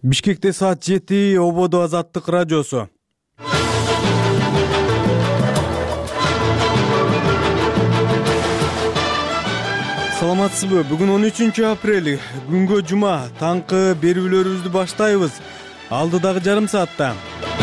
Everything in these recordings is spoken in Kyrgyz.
Бишкекте саат 7 Ободо Азаттык радиосу. Саламатсызбы? Бүгүн 13 апрель, күнгө жума. Таңкы берүүлөрүбүздү баштайбыз. Алдыдагы жарым саатта.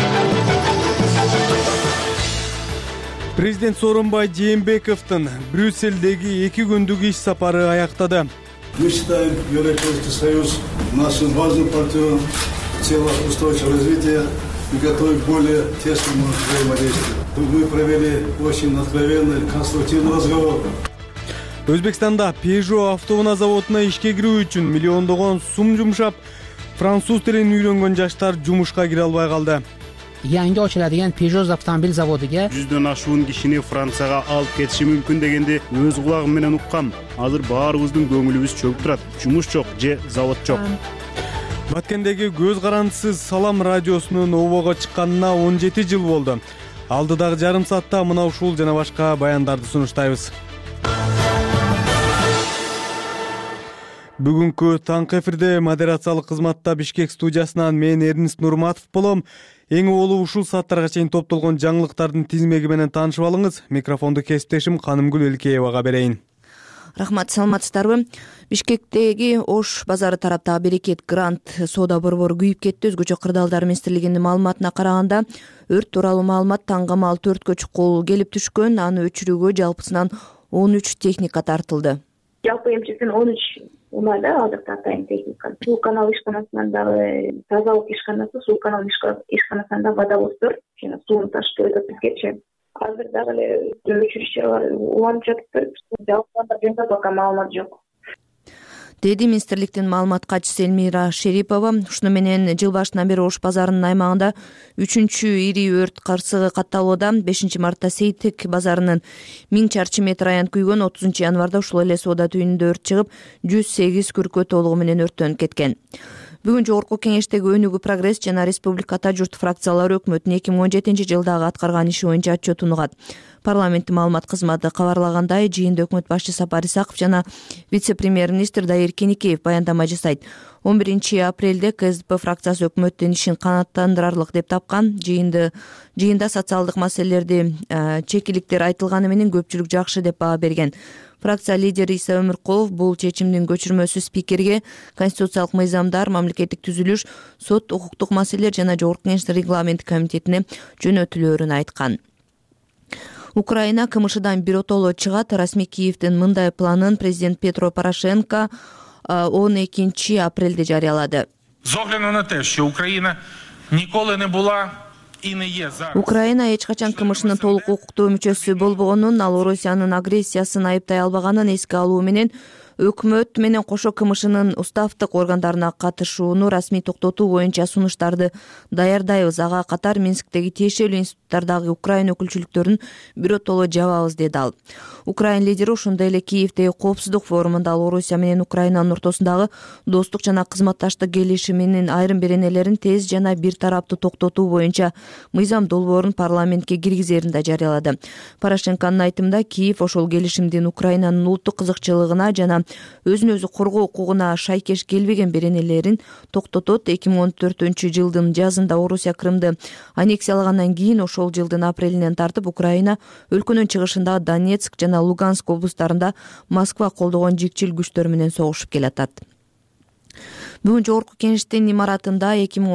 Президент Сооронбай Жээнбековдун Брюссельдеги 2 күндүк иш сапары аяктады. Мы считаем Европейский Союз нашим важным партнером в целях устойчивого развития и готовы к более тесному взаимодействию. Мы провели очень откровенный, конструктивный разговор. Өзбекстанда Peugeot автоунаа заводуна ишке кирүү үчүн миллиондогон сум жумшап, француз тилин үйрөнгөн жаштар жумушка кире албай калды. Yangi ochiladigan Peugeot avtomobil zavodiga 100дөн ашуун кишини Францияга алып кетиши мүмкүн дегенди өз кулагым менен уккам. Азыр баарыбыздын көңүлүбүз чөгүп турат. Жумуш жок же завод жок. Баткендеги көз карандысыз Салам радиосунун обого чыкканына 17 жыл болду. Алдыдагы жарым саатта мына ушул жана башка баяндарды сунуштайбыз. Бүгүнкү таңкы эфирде модерациялык кызматта Бишкек студиясынан мен Эрнис Нурматов болом. Эң олу ушул сааттарга чейин топтолгон жаңылыктардын тизмеги менен таанышып алыңыз. Микрофонду кесиптешим Канымгүл Элкеевага берейин. Рахмат, саламатсыздарбы? Бишкектеги Ош базары тараптагы Берекет Грант соода борбору күйүп кетти. Өзгөчө кырдаалдар министрлигинин маалыматына караганда, өрт тууралуу маалымат таңгамал 4кө чукул келип түшкөн. Аны өчүрүүгө жалпысынан 13 техника тартылды. Жалпы эмчектен 13 унайда азыр тартайын техника. Суу канал ишканасынан дагы тазалык ишканасы, суу канал ишканасынан дагы водовоздор жана сууну ташып өтүп кеткенчи. Азыр дагы эле өчүрүшчүлөр бар, уланып жатыптыр. Жалпы жөнүндө пока маалымат жок. Деди министрликтин маалымат катчысы Элмира Шерипова. Ушуну менен жыл башынан бери Ош базарынын аймагында 3-чү ири өрт кырсыгы катталууда. 5 мартта Сейтек базарынын 1000 чарчы метр аян күйгөн, 30 январда ушул эле соода түйүнүндө өрт чыгып, 108 күркө толугу менен өрттөнүп кеткен. Бүгүн жогорку кеңештеги Өнүгүү Прогресс жана Республика Ата журт фракциялары өкмөттүн 2017 жылдагы аткарган иши боюнча отчетун угат. Парламенттин маалымат кызматы кабарлагандай, жыйында өкмөт башчысы Сапар Исаков жана вице-премьер-министр Дайыр Кенекеев баяндама жасайт. 11 апрелде КСДП фракциясы өкмөттүн ишин канааттандырарлык деп тапкан. Жыйында социалдык маселелерди чекиликтер айтылганы менен көпчүлүк жакшы деп баа берген. Фракция лидери Иса Өмүркулов бул чечимдин көчүрмөсү спикерге конституциялык мыйзамдар, мамлекеттик түзүлүш, сот, укуктук маселелер жана жогорку кеңештин регламент комитетине жөнөтүлөөрүн айткан. Украина КМШдан биротоло чыгат. Расмий Киевдин мындай планын президент Петро Порошенко 12 апрелде жарыялады. З огляду на те, що Україна ніколи не була і не є зараз. Украина эч качан КМШнын толук укуктуу мүчөсү болбогонун, ал Орусиянын агрессиясын айыптай албаганын эске алуу менен өкмөт менен кошо КМШнын уставдык органдарына катышууну расмий токтотуу боюнча сунуштарды даярдайбыз. Ага катар Минсктеги тиешелүү институттардагы Украина өкүлчүлүктөрүн биротоло жабабыз, деди ал. Украина лидери ошондой эле Киевдеги коопсуздук форумунда ал Орусия менен Украинанын ортосундагы достук жана кызматташтык келишиминин айрым беренелерин тез жана бир тараптуу токтотуу боюнча мыйзам долбоорун парламентке киргизерин да жарыялады. Порошенконун айтымында, Киев ошол келишимдин Украинанын улуттук кызыкчылыгына жана өзүн өзү коргоо укугуна шайкеш келбеген беренелерин токтотот. 2014 жылдын жазында Орусия Крымды аннексиялагандан кийин ошол жылдын апрелинен тартып Украина өлкөнүн чыгышындагы Донецк жана Луганск облустарында Москва колдогон жикчил күчтөр менен согушуп келатат. Бүгүн жогорку кеңештин имаратында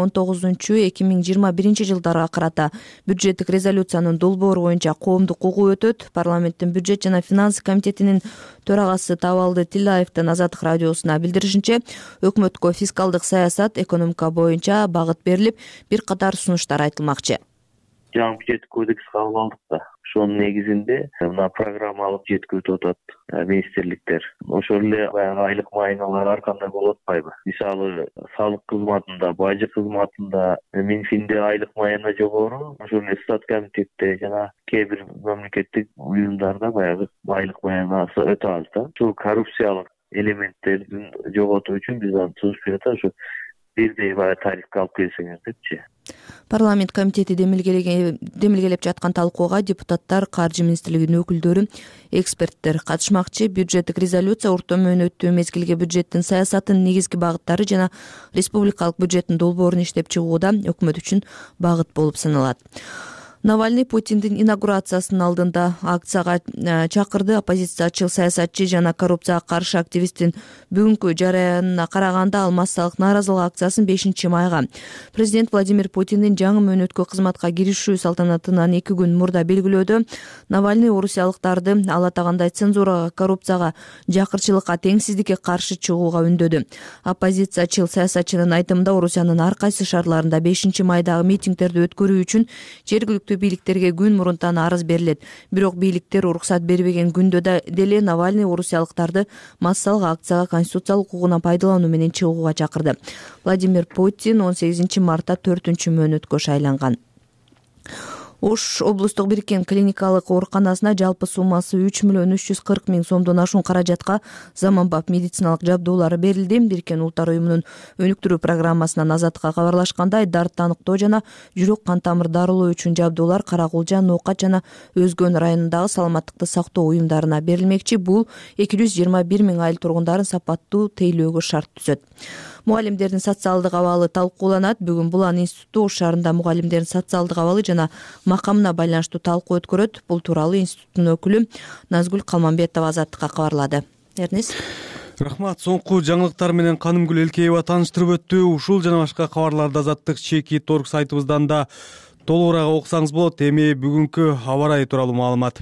2019-2021 жылдарга карата бюджеттик резолюциянын долбоору боюнча коомдук угуу өтөт. Парламенттин бюджет жана финансы комитетинин төрагасы Табалды Тилаевдин Азаттык радиосуна билдиришинче, өкмөткө фискалдык саясат, экономика боюнча багыт берилип, бир катар сунуштар айтылмакчы. Жаңы бюджеттик кодекс кабыл алдык да. Ошонун негизинде мына программалык бюджетке өтүп атат министрликтер. Ошол эле баягы айлык маайналар ар кандай болуп атпайбы? Мисалы, салык кызматында, бажы кызматында, Минфинде айлык маайна жогору, ошол эле стат комитетте жана кээ бир мамлекеттик уюмдарда баягы айлык маайнасы өтө аз да. Ушул коррупциялык элементтердин жоготуу үчүн биз аны сунуштап жатабыз. Ошо бирдей баягы тарифке алып келсеңиз депчи. Парламент комитети демилгелеп жаткан талкууга депутаттар, каржы министрлигинин өкүлдөрү, эксперттер катышмакчы. Бюджеттик резолюция орто мөөнөттүү мезгилге бюджеттин саясатынын негизги багыттары жана республикалык бюджеттин долбоорун иштеп чыгууда өкмөт үчүн багыт болуп саналат. Навальный Путиндин инаугурациясынын алдында акцияга чакырды. Оппозициячыл саясатчы жана коррупцияга каршы активисттин бүгүнкү жараянына караганда ал массалык нааразылык акциясын 5-майга президент Владимир Путиндин жаңы мөөнөткө кызматка киришүү салтанатынан 2 күн мурда белгилөөдө. Навальный орусиялыктарды ал атагандай цензурага, коррупцияга, жакырчылыкка, теңсиздикке каршы чыгууга үндөдү. Оппозициячыл саясатчынын айтымында Орусиянын ар кайсы шаарларында 5-майдагы митингдерди өткөрүү үчүн жергиликтүү бийликтерге күн мурунтан арыз берилет. Бирок бийликтер уруксат бербеген күндө деле Навальный орусиялыктарды массалык акцияга конституциялык укугунан пайдалануу менен чыгууга чакырды. Владимир Путин 18 мартта 4-чү мөөнөткө шайланган. Ош облустук бириккен клиникалык ооруканасына жалпы суммасы 3.340.000 сомдон ашуун каражатка заманбап медициналык жабдуулар берилди. Бириккен Улуттар уюмунун өнүктүрүү программасынан Азаттыкка кабарлашкандай, дартты аныктоо жана жүрөк кан тамыр дарылоо үчүн жабдуулар Каракулжа, Ноокат жана Өзгөн районундагы саламаттыкты сактоо уюмдарына берилмекчи. Бул 221.000 айыл тургундарын сапаттуу тейлөөгө шарт түзөт. Мугалимдердин социалдык абалы талкууланат. Бүгүн Булан институту Ош шаарында мугалимдердин социалдык абалы жана макамына байланыштуу талкуу өткөрөт. Бул тууралуу институттун өкүлү Назгүл Калманбетова Азаттыкка кабарлады. Эрнис. Рахмат. Соңку жаңылыктар менен Канымгүл Элкеева тааныштырып өттү. Ушул жана башка кабарларды Азаттык /Торг сайтыбыздан да толугураак окусаңыз болот. Эми бүгүнкү аба ырайы тууралуу маалымат.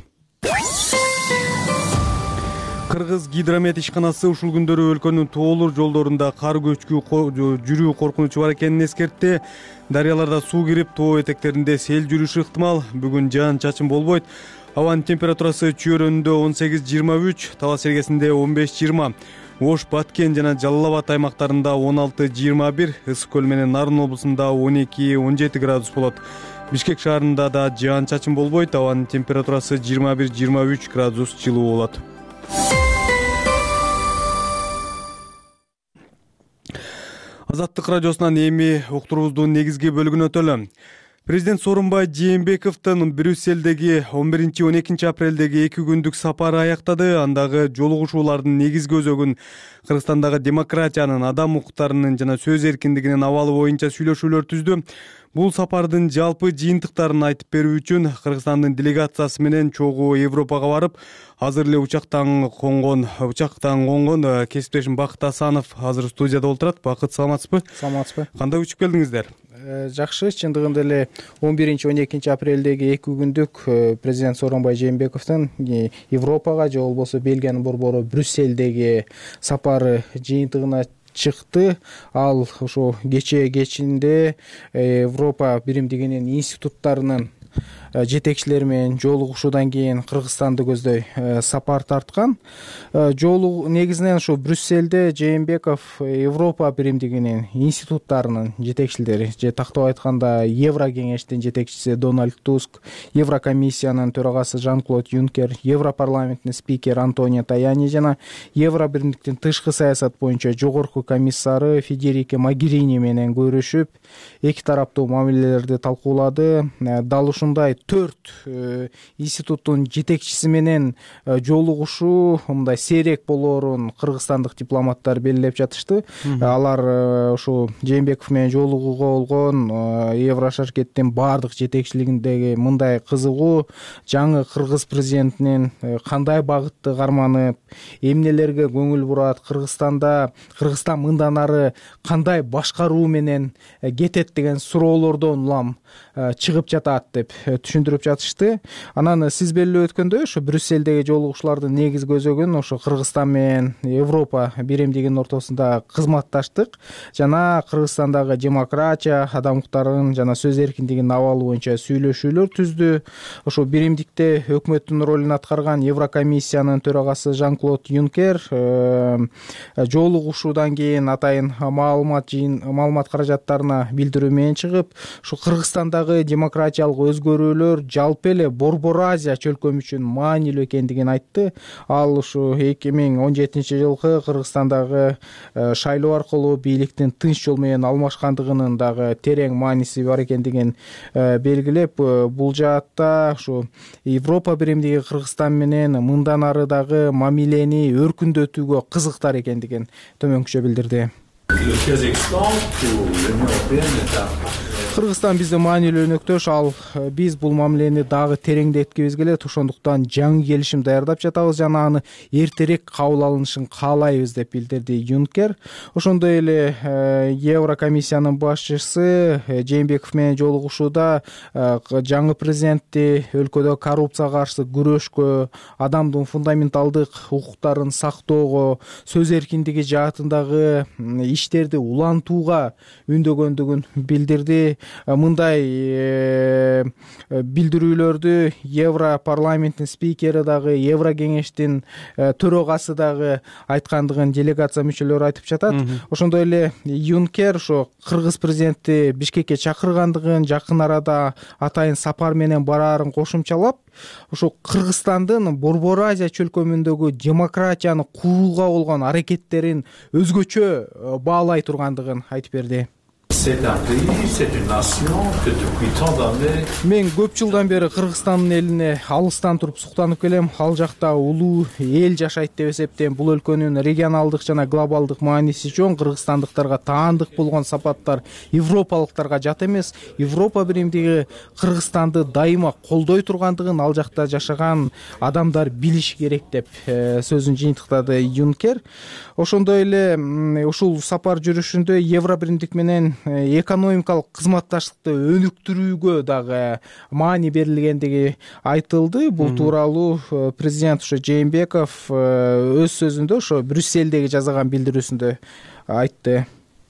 Кыргыз гидромет ишканасы ушул күндөрү өлкөнүн тоолор жолдорунда кар көчкү жүрүү коркунучу бар экенин эскертти. Дарыяларда суу кирип, тоо этектеринде сел жүрүшү ыктымал. Бүгүн жаан-чачын болбойт. Абанын температурасы Чүйөрөндө 18-23, Талас Сергесинде 15-20, Ош, Баткен жана Жалал Абад аймактарында 16-21, Ысык көл менен Нарын облусунда 12-17 градус болот. Бишкек шаарында да жаан-чачын болбойт. Абанын температурасы 21-23 градус жылуу болот. Азаттык радиосунан эми уктуруубуздун негизги бөлүгүнө өтөлү. Президент Сооронбай Жээнбековдун Брюсселдеги 11-12 апрелдеги 2 күндүк сапары аяктады. Андагы жолугушуулардын негизги өзөгүн Кыргызстандагы демократиянын, адам укуктарынын жана сөз эркиндигинин абалы боюнча сүйлөшүүлөр түздү. Бул сапардын жалпы жыйынтыктарын айтып берүү үчүн Кыргызстандын делегациясы менен чогуу Европага барып, азыр эле учактан конгон кесиптешим Бакыт Асанов азыр студияда отурат. Бакыт, саламатсызбы? Саламатсызбы. Кандай учуп келдиңиздер? Жакшы, чындыгында эле 11-12 апрелдеги 2 күндүк президент Сооронбай Жээнбековдун Европага же болбосо Бельгиянын борбору Брюссельдеги сапары жыйынтыгына чыкты. Ал ошо кечинде Европа биримдигинин институттарынын жетекчилери менен жолугушуудан кийин Кыргызстанды көздөй сапар тарткан. Негизинен ошо Брюссельде Жээнбеков Европа биримдигинин институттарынын жетекчилери, же тактап айтканда Евро кеңештин жетекчиси Дональд Туск, Еврокомиссиянын төрагасы Жан-Клод Юнкер, Европарламенттин спикери Антонио Таяни жана Евро биримдиктин тышкы саясат боюнча жогорку комиссары Федерике Могерини менен көрүшүп, эки тараптуу мамилелерди талкуулады. Дал ушундай 4 институттун жетекчиси менен жолугушуу мындай сейрек болоорун кыргызстандык дипломаттар белгилеп жатышты. Алар ушу Жээнбеков менен жолугууга болгон Еврошаркеттин баардык жетекчилигиндеги мындай кызыгуу, жаңы кыргыз президентинин кандай багытты карманып, эмнелерге көңүл бурат, Кыргызстан мындан ары кандай башкаруу менен кетет деген суроолордон улам чыгып жатат деп түшүндүрүп жатышты. Анан сиз белгилеп өткөндөй, ошо Брюссельдеги жолугушуулардын негизги өзөгүн ошо Кыргызстан менен Европа биримдигинин ортосунда кызматташтык жана Кыргызстандагы демократия, адам укуктарынын жана сөз эркиндигинин абалы боюнча сүйлөшүүлөр түздү. Ошо биримдикте өкмөттүн ролун аткарган Еврокомиссиянын төрагасы Жан-Клод Юнкер жолугушуудан кийин атайын маалымат каражаттарына билдирүү менен чыгып, ушу Кыргызстандагы демократиялык өзгөрүүлөр көчмөлөр жалпы эле Борбор Азия чөлкөмү үчүн маанилүү экендигин айтты. Ал ушу 2017-жылкы Кыргызстандагы шайлоо аркылуу бийликтин тынч жол менен алмашкандыгынын дагы терең мааниси бар экендигин белгилеп, бул жаатта ушу Европа биримдиги Кыргызстан менен мындан ары дагы мамилени өркүндөтүүгө кызыктар экендигин төмөнкүчө билдирди. Кыргызстан биздин маанилүү өнөктөш, ал биз бул мамилени дагы тереңдеткибиз келет. Ошондуктан жаңы келишим даярдап жатабыз жана аны эртерээк кабыл алынышын каалайбыз деп билдирди Юнкер. Ошондой эле Еврокомиссиянын башчысы Жээнбеков менен жолугушууда жаңы президентти өлкөдө коррупцияга каршы күрөшкө, адамдын фундаменталдык укуктарын сактоого, сөз эркиндиги жаатындагы иштерди улантууга үндөгөндүгүн билдирди. Мындай билдирүүлөрдү Европарламенттин спикери дагы, Еврокеңештин төрагасы дагы айткандыгын делегация мүчөлөрү айтып жатат. Ошондой эле Юнкер ошо кыргыз президенти Бишкекке чакыргандыгын, жакын арада атайын сапар менен бараарын кошумчалап, ошо Кыргызстандын Борбор Азия чөлкөмүндөгү демократияны курууга болгон аракеттерин өзгөчө баалай тургандыгын айтып берди. Мен көп жылдан бери Кыргызстандын элине алыстан туруп суктанып келем. Ал жакта улуу эл жашайт деп эсептейм. Бул өлкөнүн регионалдык жана глобалдык мааниси чоң. Кыргызстандыктарга таандык болгон сапаттар европалыктарга жат эмес. Европа биримдиги Кыргызстанды дайыма колдой тургандыгын ал жакта жашаган адамдар билиши керек деп сөзүн жыйынтыктады Юнкер. Ошондой эле ушул сапар жүрүшүндө Евро биримдик менен экономикалык кызматташтыкты өнүктүрүүгө дагы маани берилгендиги айтылды. Бул тууралуу президент ошо Жээнбеков өз сөзүндө ошо Брюссельдеги жасаган билдирүүсүндө айтты.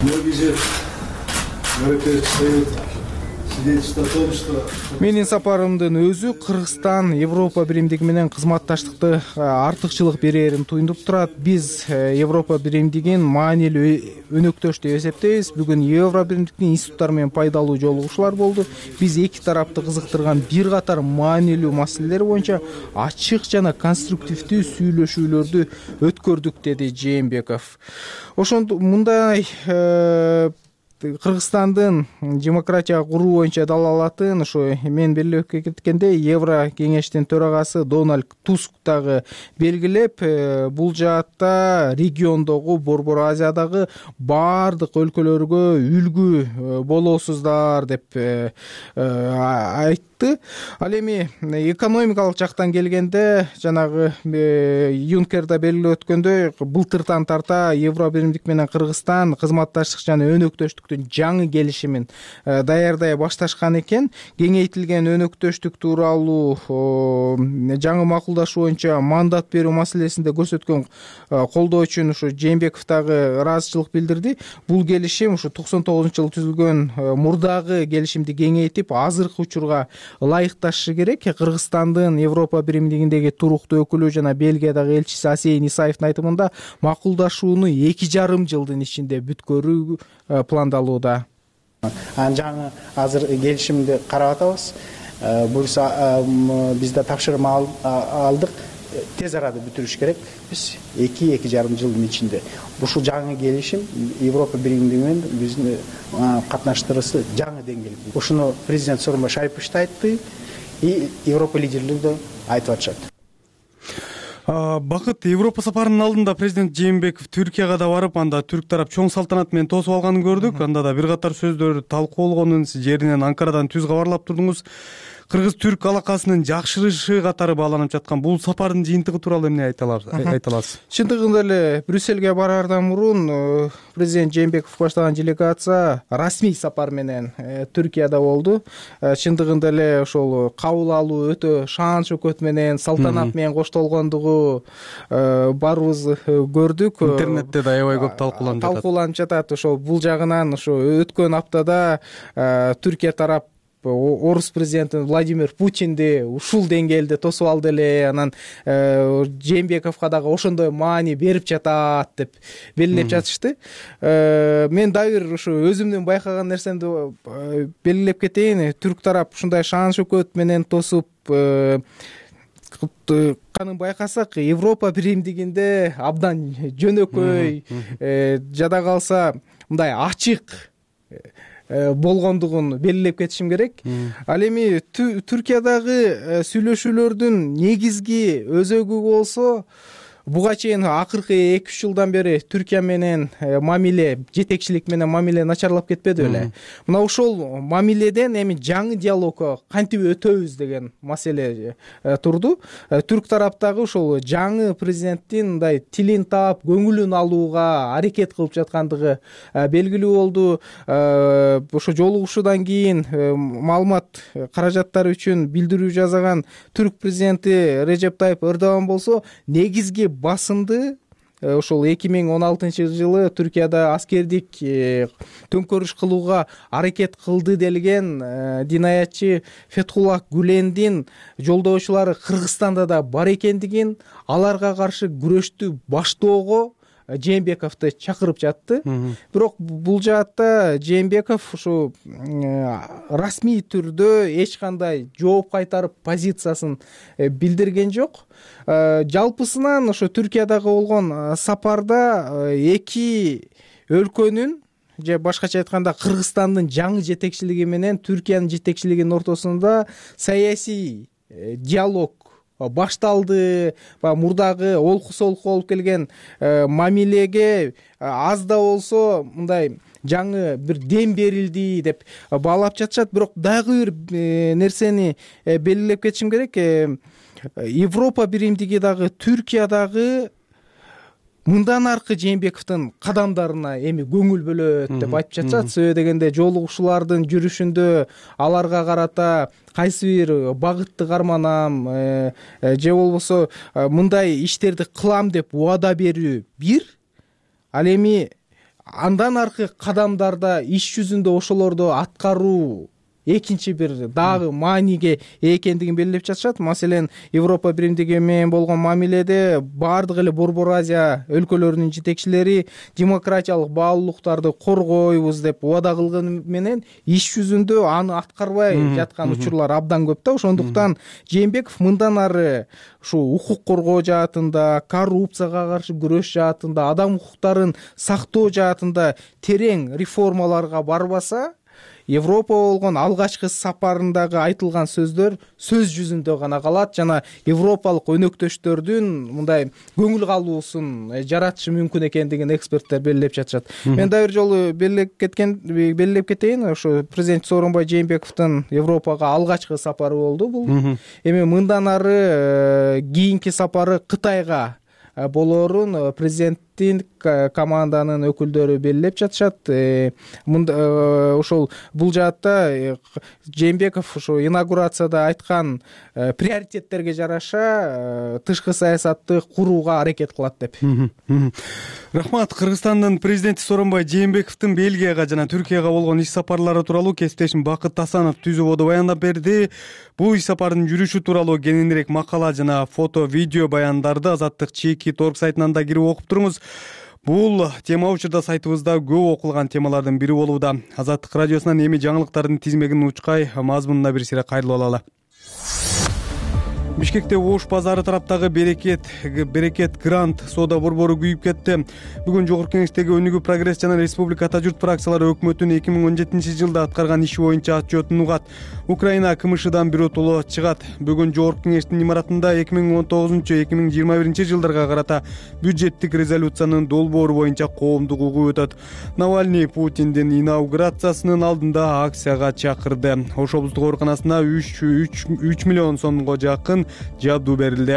Менин сапарымдын өзү Кыргызстан Европа биримдиги менен кызматташтыкты артыкчылык берерин туюнуп турат. Биз Европа биримдигин маанилүү өнөктөш деп эсептейбиз. Бүгүн Евро биримдиктин институттары менен пайдалуу жолугушуулар болду. Биз эки тарапты кызыктырган бир катар маанилүү маселелер боюнча ачык жана конструктивдүү сүйлөшүүлөрдү өткөрдүк, деди Жээнбеков. Ошондо мындай Кыргызстандын демократия куруу боюнча далалатын ошо мен белгилеп кеткенде Евро кеңештин төрагасы Дональд Туск дагы белгилеп, бул жаатта региондогу Борбор Азиядагы баардык өлкөлөргө үлгү болосуздар деп айтты. Ал эми экономикалык жактан келгенде жанагы Юнкер да белгилеп өткөндөй, былтыртан тарта Евро биримдик менен Кыргызстан кызматташтык жана өнөктөштүктүн жаңы келишимин даярдай башташкан экен. Кеңейтилген өнөктөштүк тууралуу жаңы макулдашуу боюнча мандат берүү маселесинде көрсөткөн колдоо үчүн ушу Жээнбеков дагы ыраазычылык билдирди. Бул келишим ушу 99-жылы түзүлгөн мурдагы келишимди кеңейтип, азыркы учурга ылайыкташы керек. Кыргызстандын Европа биримдигиндеги туруктуу өкүлү жана Бельгиядагы элчиси Асейин Исаевдин айтымында макулдашууну 2,5 жылдын ичинде бүткөрүү пландалууда. Жаңы азыр келишимди карап атабыз. Буюрса биз да тапшырма алдык. Тез арада бүтүрүш керек. Биз 2,5 жылдын ичинде ушул жаңы келишим Европа биримдиги менен биздин катнаштырысы жаңы деңгээлде. Ушуну президент Сооронбай Шарипович да айтты, и Европа лидерлери да айтып атышат. Бакыт, Европа сапарынын алдында президент Жээнбеков Түркияга да барып, анда түрк тарап чоң салтанат менен тосуп алганын көрдүк. Анда да бир катар сөздөр талкуу болгонун сиз жеринен Анкарадан түз кабарлап турдуңуз. Кыргыз-түрк алакасынын жакшырышы катары бааланып жаткан бул сапардын жыйынтыгы тууралуу эмне айта аласыз? Чындыгында эле Брюссельге бараардан мурун президент Жээнбеков баштаган делегация расмий сапар менен Түркияда болду. Чындыгында эле ошол кабыл алуу өтө шаан шөкөт менен, салтанат менен коштолгондугу баарыбыз көрдүк. Интернетте да аябай көп талкууланып жатат. Ошо бул жагынан ошо өткөн аптада Түркия тарап орус президенти Владимир Путинди ушул деңгээлде тосуп алды эле, анан Жээнбековго дагы ошондой маани берип жатат деп белгилеп жатышты. Мен дагы бир ушу өзүмдүн байкаган нерсемди белгилеп кетейин. Түрк тарап ушундай шаан шөкөт менен тосуп канын байкасак, Европа биримдигинде абдан жөнөкөй, жада калса мындай ачык болгондугун белгилеп кетишим керек. Ал эми Түркиядагы сүйлөшүүлөрдүн негизги өзөгү болсо, буга чейин акыркы 2-3 жылдан бери Түркия менен мамиле, жетекчилик менен мамиле начарлап кетпеди беле. Мына ошол мамиледен эми жаңы диалогко кантип өтөбүз деген маселе турду. Түрк тараптагы ошол жаңы президенттин мындай тилин таап, көңүлүн алууга аракет кылып жаткандыгы белгилүү болду. Ошо жолугушуудан кийин маалымат каражаттары үчүн билдирүү жасаган Түрк президенти Режеп Тайып Эрдоган болсо, негизги басымды ошол 2016-жылы Түркияда аскердик төңкөрүш кылууга аракет кылды делген динаятчы Фетхуллах Гүлендин жолдошулары Кыргызстанда да бар экендигин, аларга каршы күрөштү баштоого Жээнбековду чакырып жатты. Бирок бул жаатта Жээнбеков ушу расмий түрдө эч кандай жооп кайтарып позициясын билдирген жок. Жалпысынан ошо Түркиядагы болгон сапарда эки өлкөнүн, же башкача айтканда Кыргызстандын жаңы жетекчилиги менен Түркиянын жетекчилигинин ортосунда саясий диалог башталды. Мурдагы олку-солку болуп келген мамилеге аз да болсо мындай жаңы бир дем берилди деп баалап жатышат. Бирок дагы бир нерсени белгилеп кетишим керек. Европа биримдиги дагы Түркиядагы мындан аркы Жээнбековдун кадамдарына эми көңүл бөлөт деп айтып жатышат. Себеби дегенде жолугушуулардын жүрүшүндө аларга карата кайсы бир багытты карманам, же болбосо мындай иштерди кылам деп убада берүү бир. Ал эми андан аркы кадамдарда иш жүзүндө ошолорду аткаруу экинчи бир дагы мааниге экендигин белгилеп жатышат. Маселен, Европа биримдиги менен болгон мамиледе баардык эле Борбор Азия өлкөлөрүнүн жетекчилери демократиялык баалуулуктарды коргойбуз деп убада кылганы менен иш жүзүндө аны аткарбай жаткан учурлар абдан көп да. Ошондуктан Жээнбеков мындан ары ушу укук коргоо жаатында, коррупцияга каршы күрөш жаатында, адам укуктарын сактоо жаатында терең реформаларга барбаса, Европа болгон алгачкы сапарындагы айтылган сөздөр сөз жүзүндө гана калат жана европалык өнөктөштөрдүн мындай көңүл калуусун жаратышы мүмкүн экендигин эксперттер белгилеп жатышат. Мен да бир жолу белгилеп кетейин, ошо президент Сооронбай Жээнбековдун Европага алгачкы сапары болду бул. Эми мындан ары кийинки сапары Кытайга болоорун президенттин команданын өкүлдөрү белгилеп жатышат. Ошол бул жаатта Жээнбеков ошо инаугурацияда айткан приоритеттерге жараша тышкы саясатты курууга аракет кылат деп. Рахмат. Кыргызстандын президенти Сооронбай Жээнбековдун Бельгияга жана Түркияга болгон иш сапарлары тууралуу кесиптешим Бакыт Асанов түзүүбодо баяндап берди. Бул иш сапардын жүрүшү тууралуу кененирээк макала жана фото, видео баяндарды Азаттык Чеки.org сайтынан да кирип окуп туруңуз. Бул тема учурда сайтыбызда көп окулган темалардын бири болууда. Азаттык радиосунан эми жаңылыктардын тизмегин учкай мазмунуна бир сире кайрылып алалы. Бишкекте Ош базары тараптагы Берекет Грант соода борбору күйүп кетти. Бүгүн Жогорку Кеңештеги Өнүгүү, Прогресс жана Республика Ата журт фракциялары өкмөттүн 2017-жылда аткарган иши боюнча отчетун угат. Украина КМШдан биротоло чыгат. Бүгүн Жогорку Кеңештин имаратында 2019-2021 жылдарга карата бюджеттик резолюциянын долбоору боюнча коомдук угуу өтөт. Навальный Путиндин инаугурациясынын алдында акцияга чакырды. Ош облустук ооруканасына 3 миллион сомго жакын жабдуу берилди.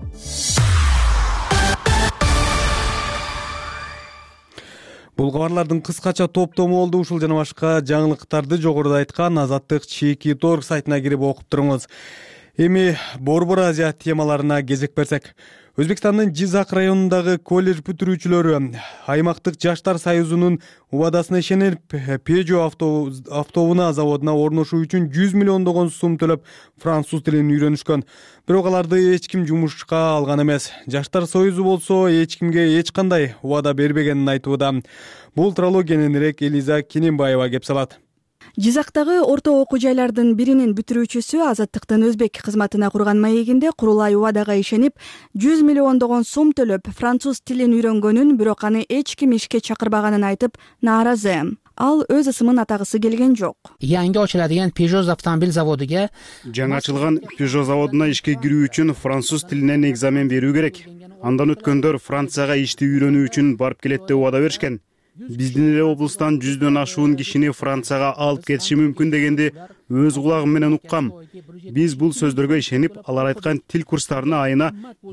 Бул кабарлардын кыскача топтому болду. Ушул жана башка жаңылыктарды жогоруда айткан Азаттык Чеки.org сайтына кирип окуп туруңуз. Эми Борбор Азия темаларына кезек берсек. Өзбекстандын Жизак районундагы колледж бүтүрүүчүлөрү аймактык жаштар союзунун убадасына ишенип Peugeot автоунаа заводуна орношуу үчүн 100 миллиондогон сум төлөп француз тилин үйрөнүшкөн. Бирок аларды эч ким жумушка алган эмес. Жаштар союзу болсо эч кимге эч кандай убада бербегенин айтууда. Бул тууралуу кененирээк Элиза Кененбаева кеп салат. Жизактагы орто окуу жайлардын биринин бүтүрүүчүсү Азаттыктын өзбек кызматына курган маегинде курулай убадага ишенип 100 миллиондогон сум төлөп француз тилин үйрөнгөнүн, бирок аны эч ким ишке чакырбаганын айтып нааразы. Ал өз ысымын атагысы келген жок. Yangi ochiladigan Peugeot avtomobil zavodiga жаңы ачылган Peugeot заводуна ишке кирүү үчүн француз тилинен экзамен берүү керек. Андан өткөндөр Францияга ишти үйрөнүү үчүн барып келет деп убада беришкен. Биздин эле облустан 100дөн ашуун кишини Францияга алып кетиши мүмкүн дегенди өз кулагым менен уккам. Биз бул сөздөргө ишенип, алар айткан тил курстарына айына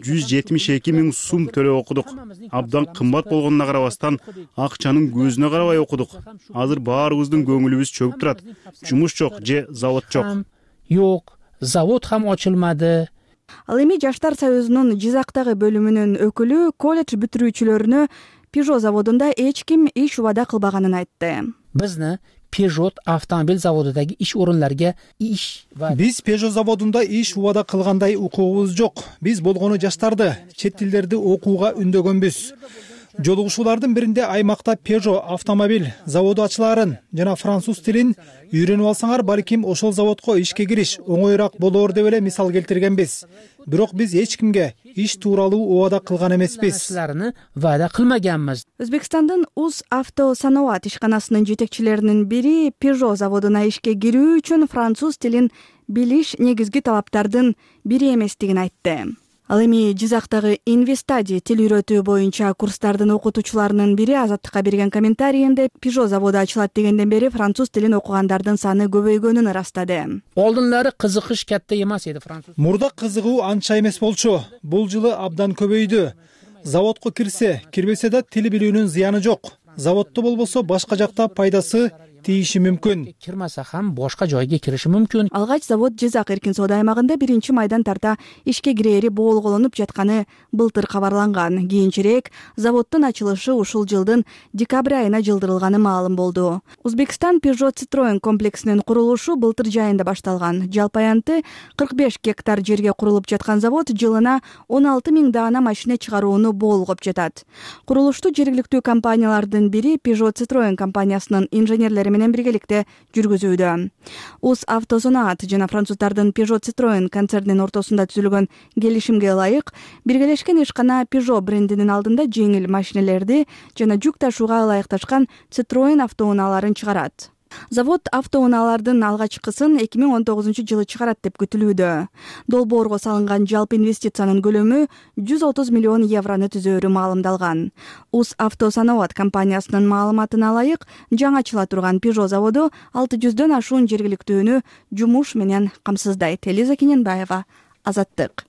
172 000 сум төлөп окудук. Абдан кымбат болгонуна карабастан, акчанын көзүнө карабай окудук. Азыр баарыбыздын көңүлүбүз чөгүп турат. Жумуш жок же завод жок. Жок, завод ham ochilmadi. Ал эми жаштар союзунун Жизактагы бөлүмүнүн өкүлү колледж бүтүрүүчүлөрүнө Peugeot заводунда эч ким иш убада кылбаганын айтты. Bizni Peugeot avtomobil zavodidagi ish o'rinlariga ish va Биз Peugeot заводунда иш убада кылгандай укугубуз жок. Биз болгону жаштарды чет тилдерди окууга үндөгөнбүз. Жолугушуулардын биринде аймакта Peugeot автомобиль заводу ачылаарын жана француз тилин үйрөнүп алсаңар, балким ошол заводко ишке кириш оңоюраак болоор деп эле мисал келтиргенбиз. Бирок биз эч кимге иш тууралуу убада кылган эмеспиз. va'da qilmaganmiz. Өзбекстандын УЗ автосаноат ишканасынын жетекчилеринин бири Peugeot заводуна ишке кирүү үчүн француз тилин билиш негизги талаптардын бири эместигин айтты. Ал эми Жизактагы Инвестади тил үйрөтүү боюнча курстардын окутуучуларынын бири Азаттыкка берген комментарийинде Peugeot заводу ачылат дегенден бери француз тилин окугандардын саны көбөйгөнүн ырастады. Oldinlari qiziqish katta emas edi fransuz. Мурда кызыгуу анча эмес болчу. Бул жылы абдан көбөйдү. Заводко кирсе, кирбесе да тил билүүнүн зыяны жок. Заводдо болбосо башка жакта пайдасы тийиши мүмкүн. Kirmasa ham boshqa joyga kirishi mumkin. Алгач завод Жизак эркин соода аймагында 1-майдан тарта ишке кирери боолголонуп жатканы былтыр кабарланган. Кийинчерээк заводдун ачылышы ушул жылдын декабрь айына жылдырылганы маалым болду. Узбекстан Peugeot Citroen комплексинин курулушу былтыр жайында башталган. Жалпы аянты 45 гектар жерге курулуп жаткан завод жылына 16 000 даана машина чыгарууну боолгоп жатат. Курулушту жергиликтүү компаниялардын бири Peugeot Citroen компаниясынын инженерлери менен биргеликте жүргүзүүдө. УЗ автосаноат жана француздардын Peugeot Citroen концернинин ортосунда түзүлгөн келишимге ылайык, биргелешкен ишкана Peugeot брендинин алдында жеңил машинелерди жана жүк ташууга ылайыкташкан Citroen автоунааларын чыгарат. Завод автоунаалардын алгачкысын 2019 жылы чыгарат деп күтүлүүдө. Долбоорго салынган жалпы инвестициянын көлөмү 130 миллион евроны түзөөрү маалымдалган. УЗ автосаноат компаниясынын маалыматына ылайык, жаңы ачыла турган Peugeot заводу 600дөн ашуун жергиликтүүнү жумуш менен камсыздайт. Элиза Кененбаева, Азаттык.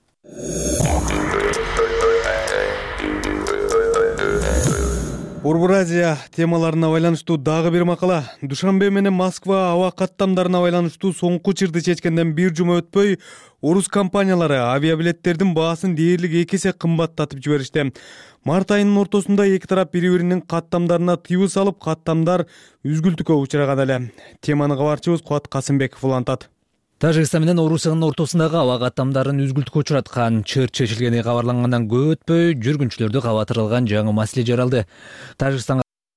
Борбор Азия темаларына байланыштуу дагы бир макала. Душанбе менен Москва аба каттамдарына байланыштуу соңку чырды чечкенден бир жума өтпөй, орус компаниялары авиабилеттердин баасын дээрлик 2 эсе кымбаттатып жиберишти. Март айынын ортосунда эки тарап бири-биринин каттамдарына тыюу салып, каттамдар үзгүлтүккө учураган эле. Теманы кабарчыбыз Куат Касымбеков улантат. Тажикстан менен Орусиянын ортосундагы аба каттамдарын үзгүлтүккө учураткан чыр чечилгени кабарлангандан көп өтпөй, жүргүнчүлөрдү кабатырылган жаңы маселе жаралды. Тажикстанга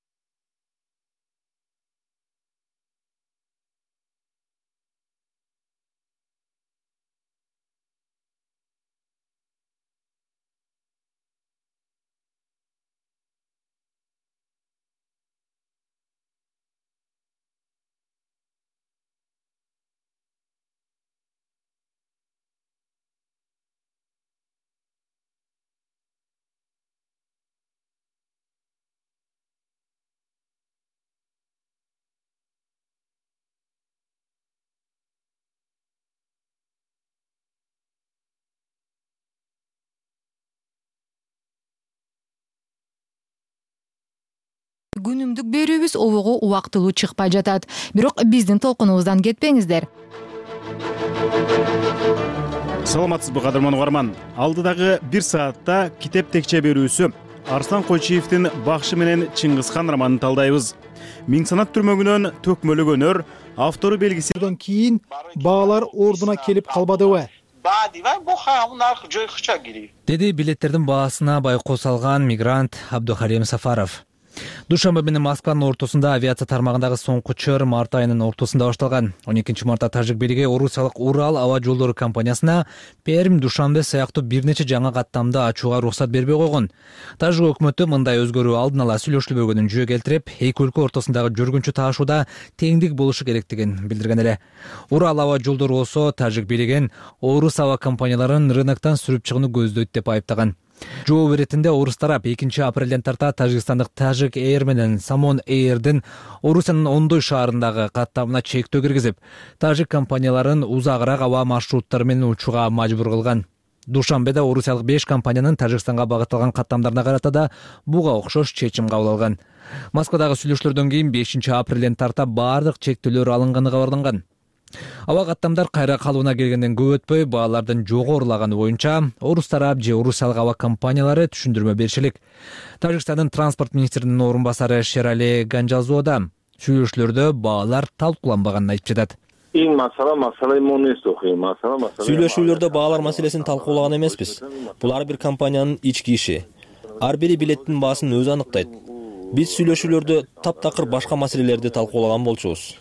күнүмдүк берүүбүз обого убактылуу чыкпай жатат. Бирок биздин толкунубуздан кетпеңиздер. саламатсызбы кадырман угарман. Алдыдагы 1 саатта китеп текче берүүсү Арслан Койчиевдин Бакшы менен Чыңгызхан романын талдайбыз. Миң санат түрмөгүнөн төкмөлүк өнөр автору белгисизден кийин баалар ордуна келип калбадыбы? Деди билеттердин баасына байкоо салган мигрант Абдухалим Сафаров. Душанбе менен Москванын ортосунда авиация тармагындагы соңку чыр март айынын ортосунда башталган. 12 мартта тажик бийлиги Орусиялык Урал аба жолдору компаниясына Пермь, Душанбе сыяктуу бир нече жаңа каттамды ачууга уруксат бербей койгон. Тажик өкмөтү мындай өзгөрүү алдын ала сүйлөшүлбөгөнүн жүйө келтирип, эки өлкө ортосундагы жүргүнчү таашууда теңдик болушу керектигин билдирген эле. Урал аба жолдору болсо тажик бийлигин орус аба компанияларын рыноктон сүрүп чыгууну көздөйт деп айыптаган. Жооп беретинде орус тарап 2 апрелден тарта Тажикстандык Тажик Эйр менен Самон Эйрдин Орусиянын Ондой шаарындагы каттамына чектөө киргизип, тажик компанияларын узагыраак аба маршруттары менен учууга мажбур кылган. Душанбеде орусиялык 5 компаниянын Тажикстанга багытталган каттамдарына карата да буга окшош чечим кабыл алган. Москвадагы сүйлөшүүлөрдөн кийин 5 апрелден тарта бардык чектөөлөр алынганы кабарланган. Аба каттамдар кайра калууна келгенден көп өтпөй баалардын жогорулаганы боюнча орус тарап же орусиялык аба компаниялары түшүндүрмө беришилик. Тажикстандын транспорт министринин орун басары Шерали Ганжазода сүйлөшүүлөрдө баалар талкууланбаганын айтып жатат. Сүйлөшүүлөрдө баалар маселесин талкуулаган эмеспиз. Бул ар бир компаниянын ички иши. Ар бири билеттин баасын өзү аныктайт. Биз сүйлөшүүлөрдө таптакыр башка маселелерди талкуулаган болчубуз.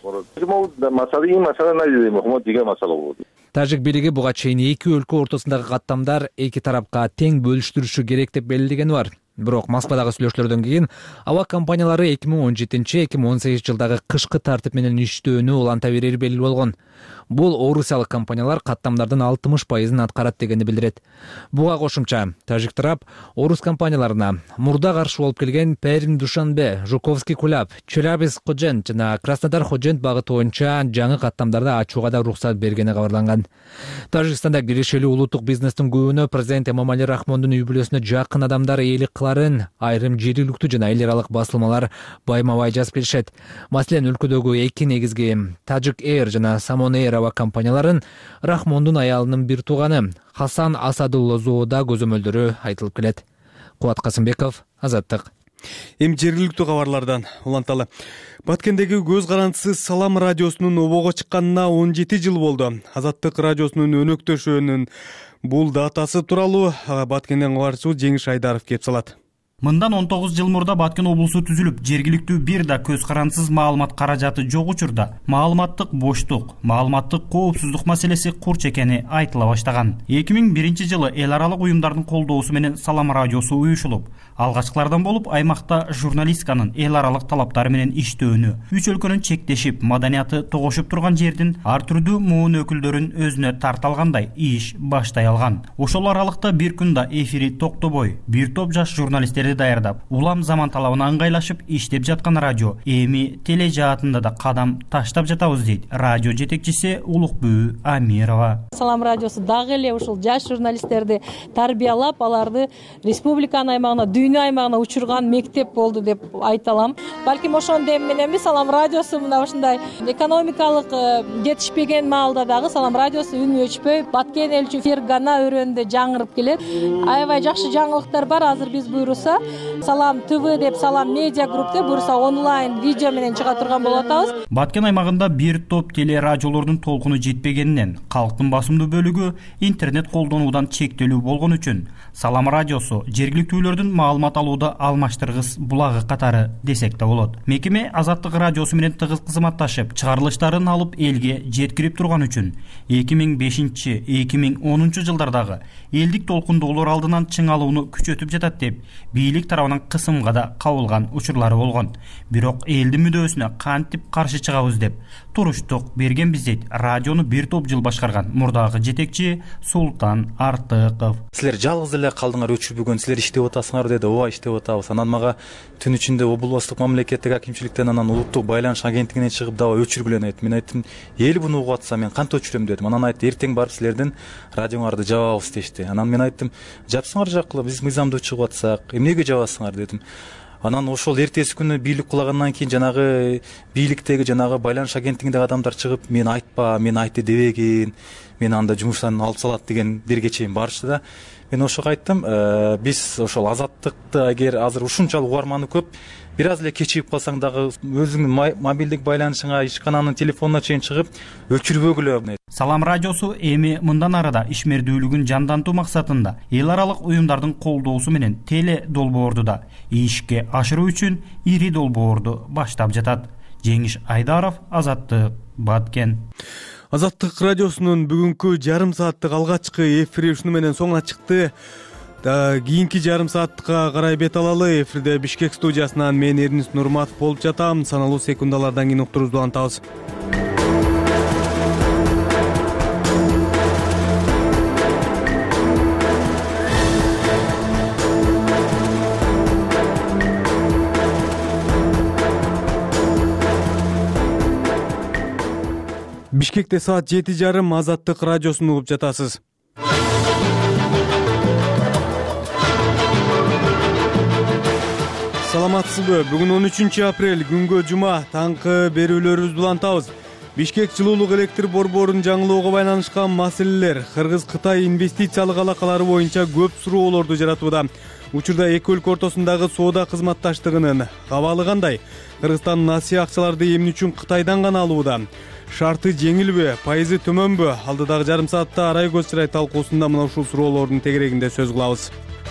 Тажик бийлиги буга чейин эки өлкө ортосундагы каттамдар эки тарапка тең бөлүштүрүшү керек деп белгилеген бар. Бирок Москвадагы сүйлөшүүлөрдөн кийин аба компаниялары 2017-2018 жылдагы кышкы тартип менен иштөөнү уланта берери белгилүү болгон. Бул орусиялык компаниялар каттамдардын 60% аткарат дегенди билдирет. Буга кошумча тажик тарап орус компанияларына мурда каршы болуп келген Пермь, Душанбе, Жуковский Кулап, Челябинск Ходжент жана Краснодар Ходжент багыты боюнча жаңы каттамдарды ачууга да уруксат бергени кабарланган. Тажикстанда кирешелүү улуттук бизнестин көбүнө президент Эмомали Рахмондун үй бүлөсүнө жакын адамдар ээлик кыларын айрым жергиликтүү жана эл аралык басылмалар байма-бай жазып келишет. Маселен, өлкөдөгү эки негизги Тажик Эйр жана Самон Эйр аба компанияларын Рахмондун аялынын бир тууганы Хасан Асадуллозоодо көзөмөлдөрү айтылып келет. Кубат Касымбеков, Азаттык. Эми жергиликтүү кабарлардан уланталы. Баткендеги көз карандысыз Салам радиосунун обого чыкканына 17 жыл болду. Азаттык радиосунун өнөктөшүүнүн бул датасы тууралуу Баткенден кабарчы Жеңиш Айдаров кеп салат. Мындан 19 жыл мурда Баткен облусу түзүлүп, жергиликтүү бир да көз карандысыз маалымат каражаты жок учурда маалыматтык боштук, маалыматтык коопсуздук маселеси курч экени айтыла баштаган. 2001 жылы эл аралык уюмдардын колдоосу менен Салам радиосу уюшулуп, алгачкылардан болуп аймакта журналистиканын эл аралык талаптары менен иштөөнү, үч өлкөнүн чектешип, маданияты тогошуп турган жердин ар түрдүү муун өкүлдөрүн өзүнө тарта алгандай иш баштай алган. Ошол аралыкта бир күн да эфири токтобой, бир топ жаш журналисттер даярдап, улам заман талабына ыңгайлашып иштеп жаткан радио эми теле жаатында да кадам таштап жатабыз дейт радио жетекчиси Улукбүү Амирова. Салам радиосу дагы эле ушул жаш журналисттерди тарбиялап, аларды республиканын аймагына, дүйнө аймагына учурган мектеп болду деп айта алам. Балким ошондон дем мененби Салам радиосу мына ушундай экономикалык жетишпеген маалда дагы Салам радиосу үнү өчпөй, Баткен эл үчүн Фергана өрөөндө жаңырып келет. Аябай жакшы жаңылыктар бар. Азыр биз буйруса Салам ТВ деп, Салам медиа групп деп буюрса онлайн видео менен чыга турган болуп атабыз. Баткен аймагында бир топ теле радиолордун толкуну жетпегенинен калктын басымдуу бөлүгү интернет колдонуудан чектелүү болгон үчүн Салам радиосу жергиликтүүлөрдүн маалымат алууда алмаштыргыс булагы катары десек да болот. Мекеме Азаттык радиосу менен тыгыз кызматташып, чыгарылыштарын алып элге жеткирип турган үчүн 2005-2010 жылдардагы элдик толкундоолор алдынан чыңалууну күчөтүп жатат деп бийлик тарабынан кысымга да кабылган учурлары болгон. Бирок элдин мүдөөсүнө кантип каршы чыгабыз деп туруштук бергенбиз дейт радиону бир топ жыл башкарган мурдагы жетекчи Султан Артыков. Силер жалгыз эле калдыңар, өчүрбөгөн, силер иштеп атасыңар деди. Ооба, иштеп атабыз. Анан мага түн ичинде областтык мамлекеттик акимчиликтен, анан улуттук байланыш агенттигинен чыгып дагы өчүргүлө айтты. Мен айттым, эл буну угуп атса мен кантип өчүрөм дедим. Анан айтты, эртең барып силердин радионуңарды жабабыз дешти. Анан мен айттым, жапсаңар жаккыла, биз мыйзамдуу чыгып атсак, эмнеге жабасыңар дедим. анан ошол эртеси күнү бийлик кулагандан кийин жанагы бийликтеги жанагы байланыш агенттигиндеги адамдар чыгып мен айтпа, мен айтты дебегин, мени анда жумуштан алып салат деген бирге чейин барышты да. Мен ошого айттым, биз ошол азаттыкты эгер азыр ушунчалык угарманы көп, бир аз эле кечигип калсаң дагы өзүңдүн мобилдик байланышыңа, ишкананын телефонуна чейин чыгып өчүрбөгүлө. Салам радиосу эми мындан арада ишмердүүлүгүн жандантуу максатында эл аралык уюмдардын колдоосу менен теле долбоорду ишке ашыруу үчүн ири долбоорду баштап жатат. Жеңиш Айдаров, Азаттык, Баткен. Азаттык радиосунун бүгүнкү жарым сааттык алгачкы эфири ушуну менен соңуна чыкты. Кийинки жарым саатка карай бет алалы. Эфирде Бишкек студиясынан мен Эрнис Нурматов болуп жатам. Саналуу секундалардан кийин уктуруубузду улантабыз. Бишкекте саат 7:30 Азаттык радиосун угуп жатасыз. Саламатсызбы? Бүгүн 13 апрель, күнгө жума, таңкы берүүлөрүбүздү улантабыз. Бишкек жылуулук электр борборунун жаңылоого байланышкан маселелер Кыргыз-Кытай инвестициялык алакалары боюнча көп суроолорду жаратууда. Учурда эки өлкө ортосундагы соода кызматташтыгынын абалы кандай? Кыргызстан Насыя акчаларды эмне үчүн Кытайдан гана алууда? Шарты жеңилби, пайызы төмөнбү? Алдыдагы жарым саатта Арай көз чырай талкуусунда мына ушул суроолордун тегерегинде сөз кылабыз.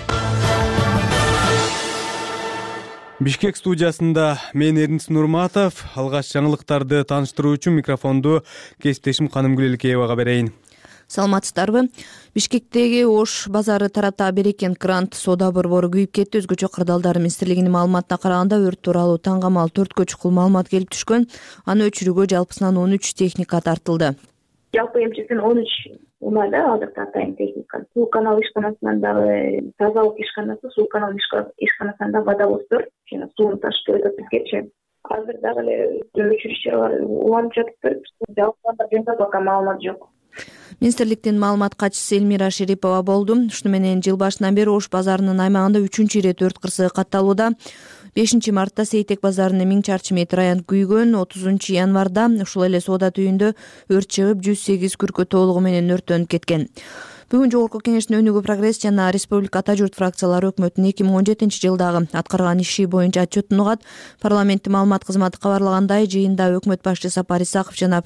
Бишкек студиясында мен Эрнис Нурматов. Алгач жаңылыктарды тааныштыруу үчүн микрофонду кесиптешим Канымгүл Элкеевага берейин. Саламатсыздарбы? Бишкектеги Ош базары тарапта берекен грант соода борбору күйүп кетти. Өзгөчө кырдаалдар министрлигинин маалыматына караганда өрт тууралуу таңгамал 4 чукул маалымат келип түшкөн. Аны өчүрүүгө жалпысынан 13 техника тартылды. Жалпы эмчисин 13 унада азыркы атайын техника. Суу канал ишканасынан дагы тазалык ишканасы, суу канал ишканасынан дагы водовоздор жана сууну ташып өтөт бизгечи. Азыр дагы эле өчүрүштөр бар, уланып жатыптыр. Жалпыда жөндөп пока маалымат жок. Министрликтин маалымат катчысы Элмира Шерипова болду. Ушуну менен жыл башынан бери Ош базарынын аймагында 3-чү ирет өрт кырсыгы катталууда. 5 мартта Сейтек базарынын 1000 чарчы метр аянт күйгөн. 30 январда ушул эле соода түйүндө өрт чыгып 108 күркө толугу менен өрттөнүп кеткен. Бүгүн жогорку кеңештин өнүгүү прогресс жана республика ата журт фракциялары өкмөттүн 2017 жылдагы аткарган иши боюнча отчетун угат. Парламенттин маалымат кызматы кабарлагандай, жыйында өкмөт башчысы Сапар Исаков жана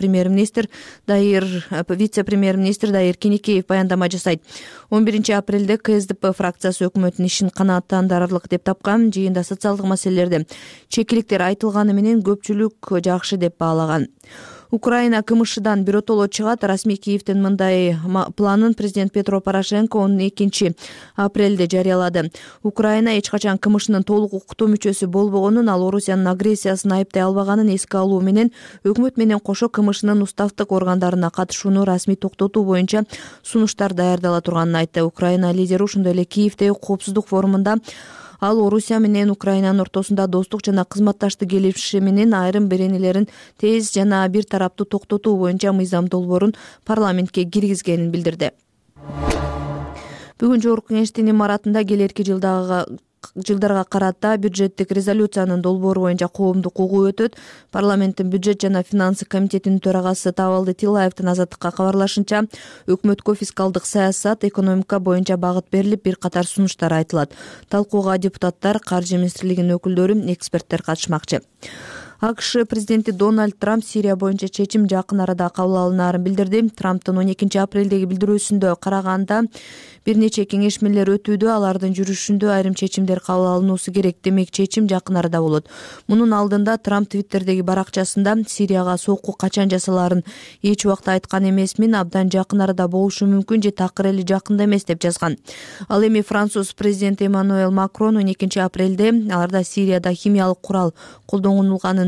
вице-премьер-министр Дайыр Кенекеев баяндама жасайт. 11 апрелде КСДП фракциясы өкмөттүн ишин канааттандырарлык деп тапкан. Жыйында социалдык маселелерде чекиликтер айтылганы менен көпчүлүк жакшы деп баалаган. Украина КМШдан биротоло чыгат. Расмий Киевдин мындай планын президент Петро Порошенко 12 апрелде жарыялады. Украина эч качан КМШнын толук укуктуу мүчөсү болбогонун, ал Орусиянын агрессиясын айыптай албаганын эске алуу менен өкмөт менен кошо КМШнын уставдык органдарына катышууну расмий токтотуу боюнча сунуштар даярдала турганын айтты. Украина лидери ошондой эле Киевдеги коопсуздук форумунда ал Орусия менен Украинанын ортосунда достук жана кызматташтык келишиминин айрым беренелерин тез жана бир тараптуу токтотуу боюнча мыйзам долбоорун парламентке киргизгенин билдирди. Бүгүн жогорку кеңештин имаратында келерки жылдарга карата бюджеттик резолюциянын долбоору боюнча коомдук угуу өтөт. Парламенттин бюджет жана финансы комитетинин төрагасы Табалды Тилаевдин Азаттыкка кабарлашынча, өкмөткө фискалдык саясат, экономика боюнча багыт берилип, бир катар сунуштар айтылат. Талкууга депутаттар, каржы министрлигинин өкүлдөрү, эксперттер катышмакчы. АКШ президенти Дональд Трамп Сирия боюнча чечим жакын арада кабыл алынаарын билдирди. Трамптын 12 апрелдеги билдирүүсүндө караганда бир нече кеңешмелер өтүүдө, алардын жүрүшүндө айрым чечимдер кабыл алынуусу керек. Демек, чечим жакын арада болот. Мунун алдында Трамп Твиттердеги баракчасында Сирияга сокку качан жасалаарын эч убакта айткан эмесмин, абдан жакын арада болушу мүмкүн же такыр эле жакында эмес деп жазган. Ал эми Француз президенти Эммануэль Макрон 12 апрелде аларда Сирияда химиялык курал колдонулганын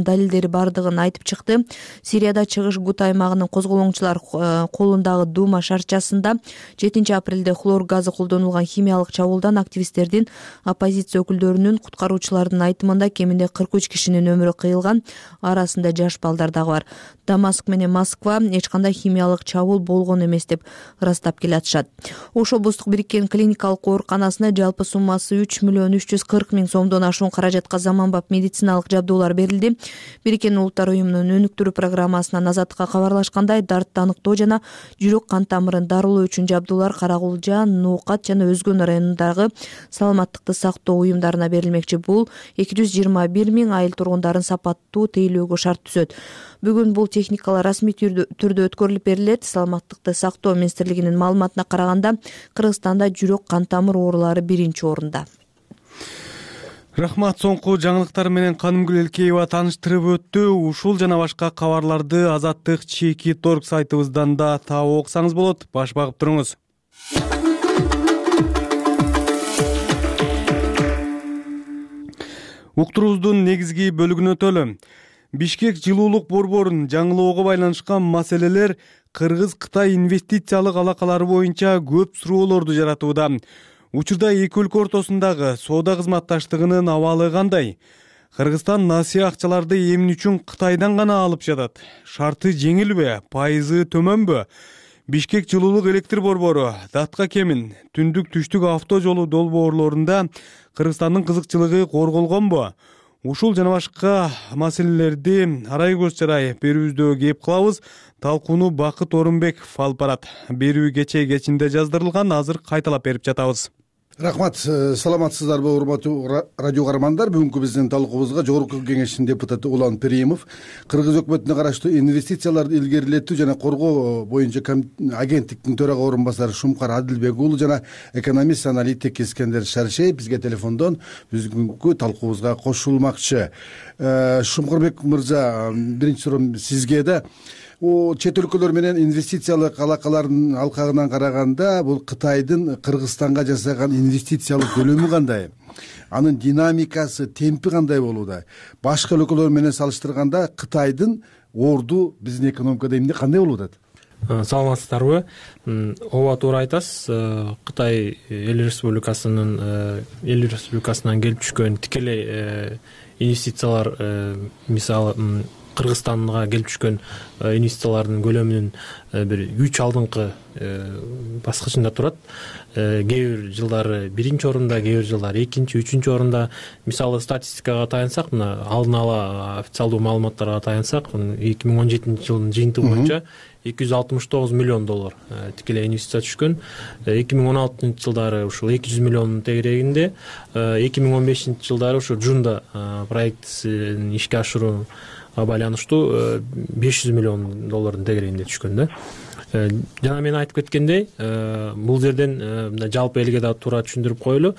алган далилдери бардыгын айтып чыкты. Сирияда чыгыш Гут аймагынын козголоңчулар колундагы Дума шарчасында 7 апрелде хлор газы колдонулган химиялык чабуулдан активисттердин, оппозиция өкүлдөрүнүн, куткаруучулардын айтымында кеминде 43 кишинин өмүрү кыйылган, арасында жаш балдар дагы бар. Дамаск менен Москва эч кандай химиялык чабуул болгон эмес деп ырастап келатышат. Ош облустук бириккен клиникалык ооруканасына жалпы суммасы 3.340.000 сомдон ашуун каражатка заманбап медициналык жабдуулар берилди. Бириккен Улуттар уюмунун өнүктүрүү программасынан Азаттыкка кабарлашкандай, дартты аныктоо жана жүрөк кан тамырын дарылоо үчүн жабдуулар Карагулжа, Ноокат жана өзгөн райондагы саламаттыкты сактоо уюмдарына берилмекчи. Бул 221.000 айыл тургундарын сапаттуу тейлөөгө шарт түзөт. Бүгүн бул техникалар расмий түрдө өткөрүлүп берилет. Саламаттыкты сактоо министрлигинин маалыматына караганда, Кыргызстанда жүрөк кан тамыр оорулары 1-орунда. Рахмат, соңку жаңылыктар менен Канымгүл Элкеева тааныштырып өттү. Ушул жана башка кабарларды Азаттык Чеки.org сайтыбыздан да таап окусаңыз болот. Баш багып туруңуз. Уктуруубуздун негизги бөлүгүнө өтөлү. Бишкек жылуулук борборун жаңылоого байланышкан маселелер Кыргыз-Кытай инвестициялык алакалары боюнча көп суроолорду жаратууда. Учурда эки өлкө ортосундагы соода кызматташтыгынын абалы кандай? Кыргызстан насыя акчаларды эмне үчүн Кытайдан гана алып жатат? Шарты жеңилби, пайызы төмөнбү? Бишкек жылуулук электр борбору датка кемин түндүк түштүк авто жолу долбоорлорунда Кыргызстандын кызыкчылыгы корголгонбу? Ушул жана башка маселелерди арай көз чарай берүүбүздө кеп кылабыз. Талкууну Бакыт Орунбеков алып барат. Берүү кечээ кечинде жаздырылган, азыр кайталап берип жатабыз. Рахмат, саламатсыздарбы урматтуу радио каармандар. Бүгүнкү биздин талкуубузга Жогорку Кеңештин депутаты Улан Перимов Кыргыз өкмөтүнө караштуу инвестицияларды илгерилетүү жана коргоо боюнча агенттиктин төрага орун басары Шумкар Адилбек уулу жана экономист аналитик Искендер Шаршей бизге телефондон бүгүнкү талкуубузга кошулмакчы. Шумкарбек мырза, биринчи суроом сизге да. Чет өлкөлөр менен инвестициялык алакалардын алкагынан караганда, бул Кытайдын Кыргызстанга жасаган инвестициялык көлөмү кандай? Анын динамикасы, темпи кандай болууда? Башка өлкөлөр менен салыштырганда Кытайдын орду биздин экономикада эмне кандай болуп атат? Саламатсыздарбы? Ооба, туура айтасыз. Кытай эл республикасынан келип түшкөн тикелей инвестициялар, мисалы Кыргызстанга келип түшкөн инвестициялардын көлөмүнүн бир 3 алдыңкы баскычында турат. Кээ бир жылдары 1-орунда, кээ бир жылдары 2-, 3-орунда. Мисалы статистикага таянсак, мына алдын ала официалдуу маалыматтарга таянсак, 2017 жылдын жыйынтыгы боюнча $269 миллион тикелей инвестиция түшкөн. 2016 жылдары ушул 200 миллиондун тегерегинде, 2015 жылдары ушул Жунда проектин ишке ашыруу байланыштуу $500 миллион тегерегинде түшкөн да. Жана мен айтып кеткендей, бул жерден жалпы элге да туура түшүндүрүп коелу.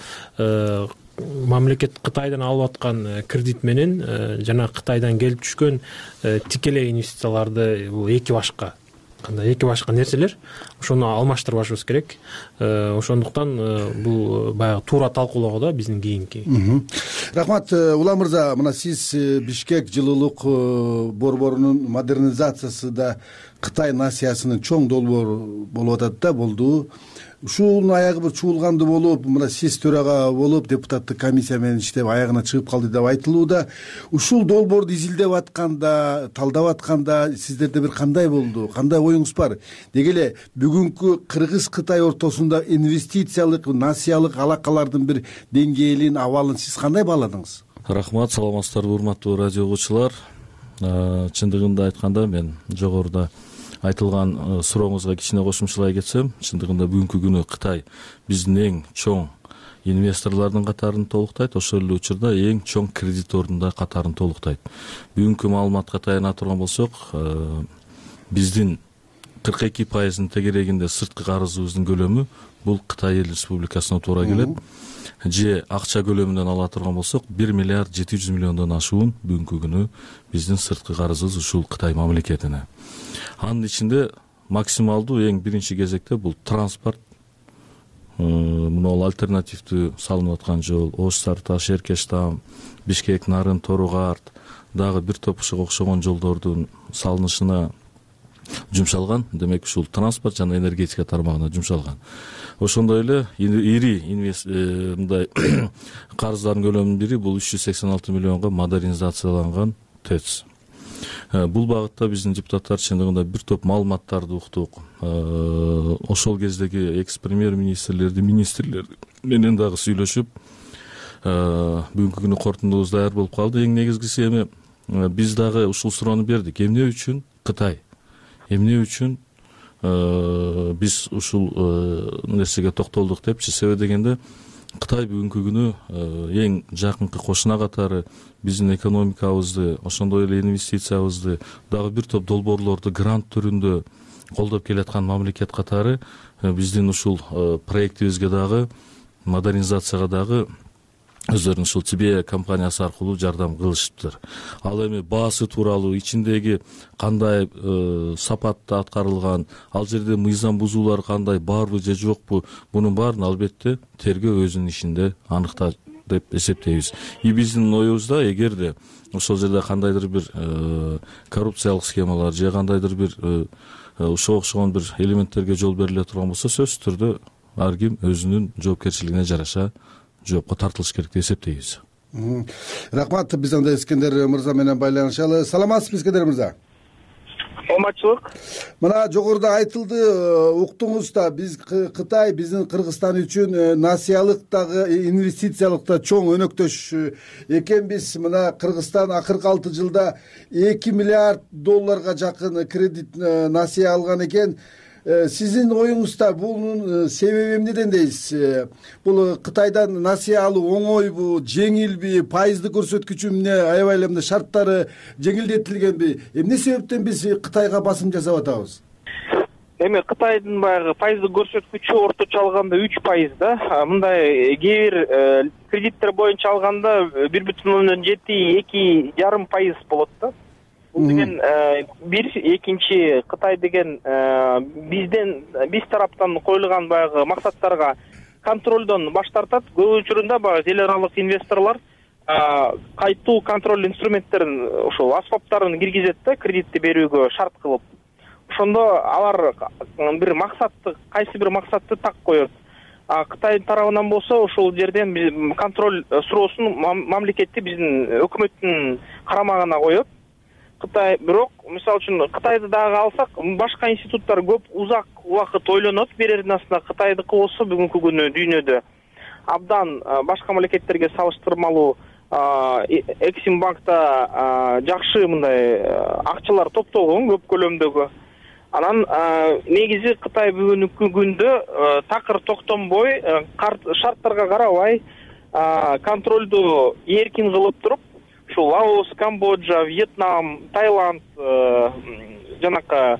Мамлекет Кытайдан алып аткан кредит менен жана Кытайдан келип түшкөн тикелей инвестицияларды бул эки башка нерселер. Ошону алмаштырбашыбыз керек. Ошондуктан бул баягы туура талкуулоого да биздин кийинки. Рахмат, Улан мырза, мына сиз Бишкек жылуулук борборунун модернизациясы да Кытай насыясынын чоң долбоору болуп атат да, болду. Ушунун аягы бир чуулганды болуп, мына сиз төрага болуп, депутаттык комиссия менен иштеп аягына чыгып калды деп айтылууда. Ушул долбоорду изилдеп атканда, талдап атканда сиздерде бир кандай болду? Кандай оюңуз бар? Деги эле бүгүнкү Кыргыз-Кытай ортосунда инвестициялык, насыялык алакалардын бир деңгээлин, абалын сиз кандай бааладыңыз? Рахмат, саламатсыздарбы урматтуу радио угуучулар. Чындыгында айтканда мен жогоруда айтылган сурооңузга кичине кошумчалай кетсем, чындыгында бүгүнкү күнү Кытай биздин эң чоң инвесторлордун катарын толуктайт, ошол эле учурда эң чоң кредитордун да катарын толуктайт. Бүгүнкү маалыматка таяна турган болсок, биздин 42% тегерегинде сырткы карызыбыздын көлөмү бул Кытай эл республикасына туура келет. Же акча көлөмүнөн ала турган болсок, 1 миллиард 700 миллиондон ашуун бүгүнкү күнү биздин сырткы карызыбыз ушул Кытай мамлекетине. Анын ичинде максималдуу эң биринчи кезекте бул транспорт, мына альтернативдүү салынып аткан жол, Ош Сарташ, Эркештам, Бишкек Нарын, Торугарт, дагы бир топ ошого окшогон жолдордун салынышына жумшалган. Демек ушул транспорт жана энергетика тармагына жумшалган. Ошондой эле ири мындай карыздардын көлөмүнүн бири бул 386 миллионго модернизацияланган ТЭЦ. Бул багытта биздин депутаттар чындыгында бир топ маалыматтарды уктук. Ошол кездеги экс премьер министрлер менен дагы сүйлөшүп, бүгүнкү күнү корутундубуз даяр болуп калды. Эң негизгиси эми биз дагы ушул суроону бердик. Эмне үчүн Кытай? Эмне үчүн биз ушул нерсеге токтолдук депчи? Себеби дегенде Кытай бүгүнкү күнү эң жакынкы кошуна катары биздин экономикабызды, ошондой эле инвестициябызды, дагы бир топ долбоорлорду грант түрүндө колдоп келаткан мамлекет катары биздин ушул проектибизге дагы, модернизацияга дагы өздөрүнүн ушул Тибе компаниясы аркылуу жардам кылышыптыр. Ал эми баасы тууралуу, ичиндеги кандай сапатта аткарылган, ал жерде мыйзам бузуулар кандай барбы же жокпу, мунун баарын албетте тергөө өзүнүн ишинде аныктайт деп эсептейбиз. Биздин оюбузда эгерде ошол жерде кандайдыр бир коррупциялык схемалар же кандайдыр бир ошого окшогон бир элементтерге жол бериле турган болсо, сөзсүз түрдө ар ким өзүнүн жоопкерчилигине жараша жоопко тартылыш керек деп эсептейбиз. Рахмат. Биз анда Искендер мырза менен байланышалы. Саламатсызбы, Искендер мырза? Саламатчылык. Мына жогоруда айтылды, уктуңуз да, биз Кытай биздин Кыргызстан үчүн насиялыктагы, инвестициялыкта чоң өнөктөш экенбиз. Мына Кыргызстан акыркы 6 жылда 2 миллиард долларга жакын кредит насия алган экен. Сиздин оюңузда бунун себеби эмнеден дейсиз? Бул Кытайдан насия алуу оңойбу, жеңилби, пайызды көрсөткүчү эмне, аябай эле мындай шарттары жеңилдетилгенби? Эмне себептен биз Кытайга басым жасап атабыз? Эми Кытайдын баягы пайыздык көрсөткүчү орточо алганда 3% да. Мындай кээ бир кредиттер боюнча алганда 1,7-2,5% болот да. Бул деген бир, экинчи Кытай деген биз тараптан коюлган баягы максаттарга контролдон баш тартат. Көп учурунда баягы эл аралык инвесторлор кайтуу контроль инструменттерин, ошол аспаптарын киргизет да, кредитти берүүгө шарт кылып. Ошондо алар бир максатты, кайсы бир максатты так коет. Кытай тарабынан болсо ошол жерден контроль суроосун мамлекетти биздин өкмөттүн карамагына коет. Кытай бирок, мисалы үчүн Кытайды дагы алсак, башка институттар көп узак убакыт ойлонот. Берердин астына Кытайдыкы болсо бүгүнкү күнү дүйнөдө абдан башка мамлекеттерге салыштырмалуу Эксимбанкта жакшы мындай акчалар топтолгон, көп көлөмдөгү. Анан негизи Кытай бүгүнкү күндө такыр токтонбой, шарттарга карабай контролду эркин кылып туруп, ушул Лаос, Камбоджа, Вьетнам, Таиланд, жанакы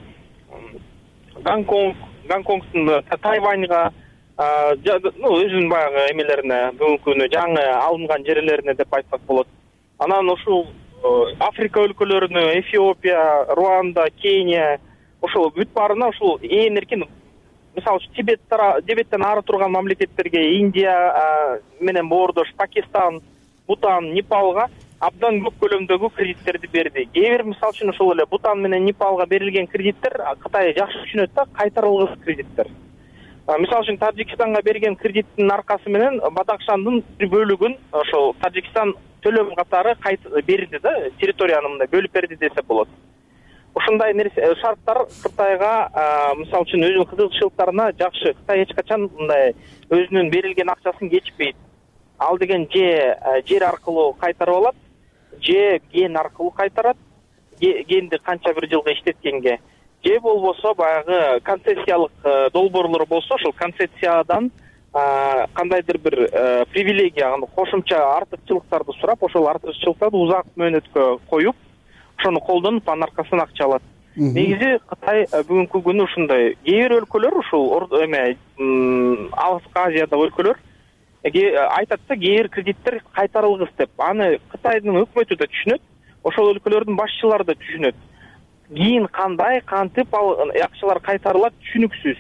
Гонконгдун Тайваньга, өзүнүн баягы эмелерине, бүгүнкү күнү жаңы алынган жерлерине деп айтсак болот. Анан ушул Африка өлкөлөрүнө, Эфиопия, Руанда, Кения, ошол бүт баарына ушул эң эркин, мисалы Тибеттен ары турган мамлекеттерге, Индия менен боордош Пакистан, Бутан, Непалга абдан көп көлөмдөгү кредиттерди берди. Кээ бир мисалы үчүн ошол эле Бутан менен Непалга берилген кредиттер Кытай жакшы түшүнөт да, кайтарылгыс кредиттер. Мисалы үчүн Тажикстанга берген кредиттин аркасы менен Бадакшандын бир бөлүгүн ошол Тажикстан төлөм катары берди да, территорияны мындай бөлүп берди десе болот. Ошондой шарттар Кытайга мисалы үчүн өзүнүн кызыкчылыктарына жакшы. Кытай эч качан мындай өзүнүн берилген акчасын кечпейт. Ал деген жер аркылуу кайтарып алат, же ген аркылуу кайтарат, генди канча бир жылга иштеткенге, же болбосо баягы концессиялык долбоорлор болсо, ошол концессиядан кандайдыр бир привилегия, кошумча артыкчылыктарды сурап, ошол артыкчылыктарды узак мөөнөткө коюп, ошону колдонуп, анын аркасынан акча алат. Негизи Кытай бүгүнкү күнү ушундай. Кээ бир өлкөлөр, ушул Алыска Азияда өлкөлөр айтат да, кээ бир кредиттер кайтарылгыс деп. Аны Кытайдын өкмөтү да түшүнөт, ошол өлкөлөрдүн башчылары да түшүнөт. Кийин кандай, кантип ал акчалар кайтарылат түшүнүксүз.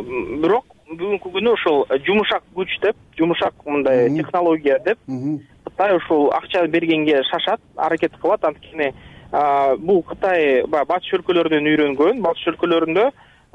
Бирок бүгүнкү күнү ошол жумушак күч деп, жумушак мындай технология деп Кытай ушул акча бергенге шашат, аракет кылат. Анткени бул Кытай батыш өлкөлөрүнөн үйрөнгөн. Батыш өлкөлөрүндө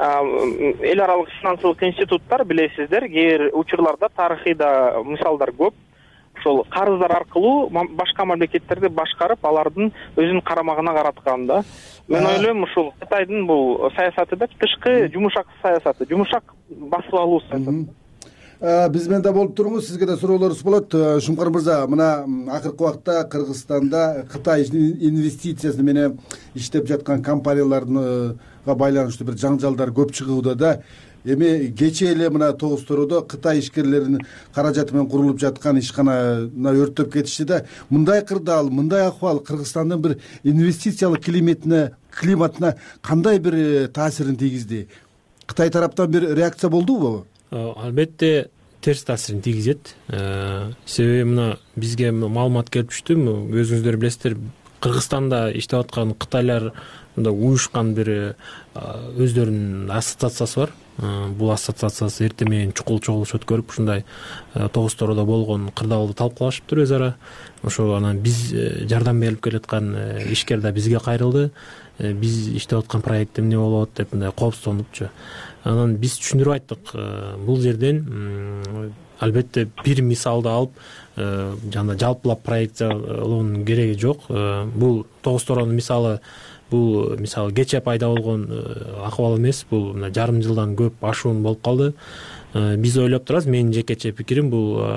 эл аралык финансылык институттар, билесиздер, кээ бир учурларда тарыхый да мисалдар көп. Ошол карыздар аркылуу башка мамлекеттерди башкарып, алардын өзүнүн карамагына караткан да. Мен ойлойм, ушул Кытайдын бул саясаты да тышкы жумушак саясаты, жумушак басып алуу саясаты. Биз менен да болуп туруңуз, сизге да суроолорубуз болот. Шумкар мырза, мына акыркы убакта Кыргызстанда Кытай инвестициясы менен иштеп жаткан компанияларга байланыштуу бир жаңжалдар көп чыгууда да. Эми кечээ эле мына Тогуз Тородо Кытай ишкерлеринин каражаты менен курулуп жаткан ишкананы өрттөп кетишти да. Мындай кырдаал, мындай акыбал Кыргызстандын бир инвестициялык климатына кандай бир таасирин тийгизди? Кытай тараптан бир реакция болдубу? Албетте терс таасирин тийгизет. Себеби мына бизге маалымат келип түштү. Өзүңүздөр билесиздер, Кыргызстанда иштеп аткан кытайлар мындай уюшкан бир өздөрүнүн ассоциациясы бар. Бул ассоциациясы эртең менен чукул чогулуш өткөрүп, ушундай Тогуз Тородо болгон кырдаалды талкуулашыптыр өз ара. Ошо анан биз жардам берип келаткан ишкер да бизге кайрылды. Биз иштеп аткан проект эмне болот деп мындай коопсуздонупчу. Анан биз түшүндүрүп айттык, бул жерден албетте бир мисалды алып жана жалпылап проектчилоонун кереги жок. Бул Тогуз Тородонун мисалы, бул мисалы кечээ пайда болгон акыбал эмес, бул жарым жылдан көп ашуун болуп калды. Биз ойлоп турабыз, менин жекече пикирим,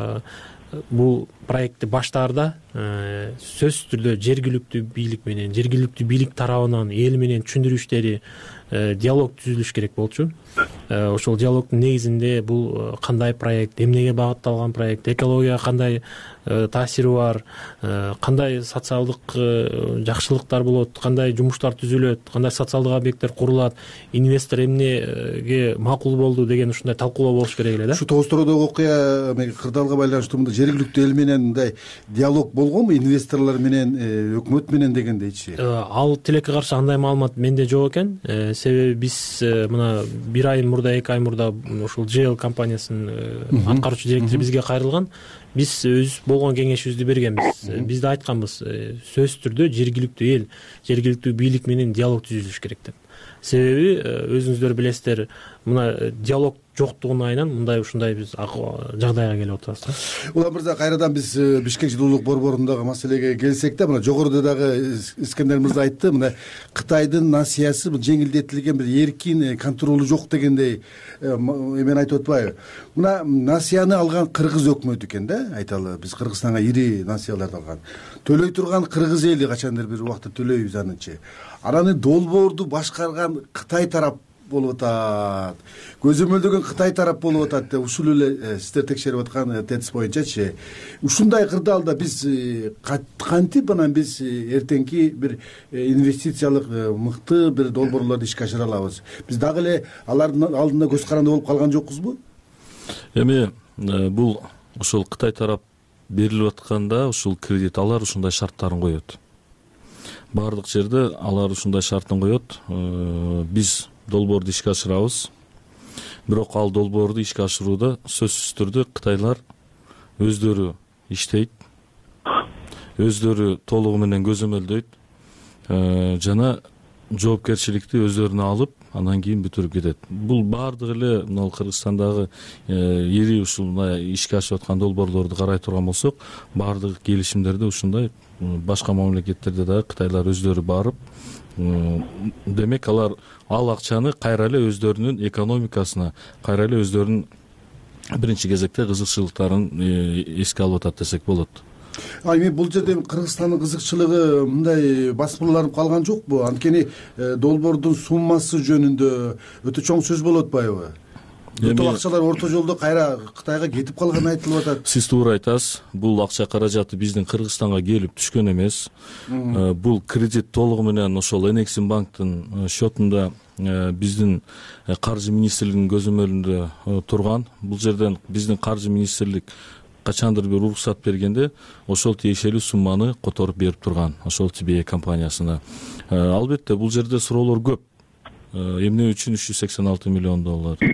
бул проектти баштаарда сөзсүз түрдө жергиликтүү бийлик тарабынан эл менен түшүндүрүү иштери, диалог түзүлүш керек болчу. Ошол диалогдун негизинде бул кандай проект, эмнеге багытталган проект, экологияга кандай таасири бар, кандай социалдык жакшылыктар болот, кандай жумуштар түзүлөт, кандай социалдык объекттер курулат, инвестор эмнеге макул болду деген ушундай талкуулоо болуш керек эле да. Ушу Тогуз Тородогу окуя кырдаалга байланыштуу мындай жергиликтүү эл менен мындай диалог болгонбу, инвесторлор менен, өкмөт менен дегендейчи? Ал тилекке каршы андай маалымат менде жок экен. Себеби биз мына 1 ай мурда, 2 ай мурда ушул GL компаниясынын аткаруучу директору бизге кайрылган. Биз өз болгон кеңешибизди бергенбиз. Биз да айтканбыз, сөзсүз түрдө жергиликтүү эл, жергиликтүү бийлик менен диалог түзүлүш керек деп. Себеби өзүңүздөр билесиздер, мына диалог жоктугунун айынан ушундай биз жагдайга келип атабыз да. Улан мырза, кайрадан биз Бишкек жылуулук борборундагы маселеге келсек да, мына жогоруда дагы Искендер мырза айтты, мына Кытайдын насыясы жеңилдетилген бир эркин контролу жок дегендей эмен айтып атпайбы? Мына насыяны алган Кыргыз өкмөтү экен да, айталы, биз Кыргызстанга ири насыяларды алган. Төлөй турган Кыргыз эли качандыр бир убакта төлөйбүз анычы. Ананы долбоорду башкарган Кытай тарап болуп атат. Көзөмөлдөгөн Кытай тарап болуп атат деп ушул эле сиздер текшерип аткан тетис боюнчачы. Ушундай кырдаалда биз кантип анан биз эртеңки бир инвестициялык мыкты бир долбоорлорду ишке ашыра алабыз? Биз дагы эле алардын алдында көз каранды болуп калган жокпузбу? Эми бул ошол Кытай тарап берилип атканда ушул кредит алар ушундай шарттарын коет. Бардык жерде алар ушундай шартын коет. Биз долбоорду ишке ашырабыз. Бирок ал долбоорду ишке ашырууда сөзсүз түрдө Кытайлар өздөрү иштейт, өздөрү толугу менен көзөмөлдөйт жана жоопкерчиликти өздөрүнө алып, анан кийин бүтүрүп кетет. Бул бардык эле мына Кыргызстандагы ири ушул ишке ашып аткан долбоорлорду карай турган болсок, бардык келишимдерде ушундай, башка мамлекеттерде дагы Кытайлар өздөрү барып, демек алар ал акчаны кайра эле өздөрүнүн экономикасына, кайра эле өздөрүнүн биринчи кезекте кызыкчылыктарын эске алып атат десек болот. Эми бул жерде Кыргызстандын кызыкчылыгы мындай басмырланып калган жокпу? Анткени долбоордун суммасы жөнүндө өтө чоң сөз болуп атпайбы? Өтө акчалар орто жолдо кайра Кытайга кетип калганы айтылып атат. Сиз туура айтасыз. Бул акча каражаты биздин Кыргызстанга келип түшкөн эмес. Бул кредит толугу менен ошол Энексимбанктын счетунда биздин каржы министрлигинин көзөмөлүндө турган. Бул жерден биздин каржы министрлик качандыр бир уруксат бергенде ошол тиешелүү сумманы которуп берип турган, ошол TBA компаниясына. Албетте бул жерде суроолор көп. Эмне үчүн $386 миллион?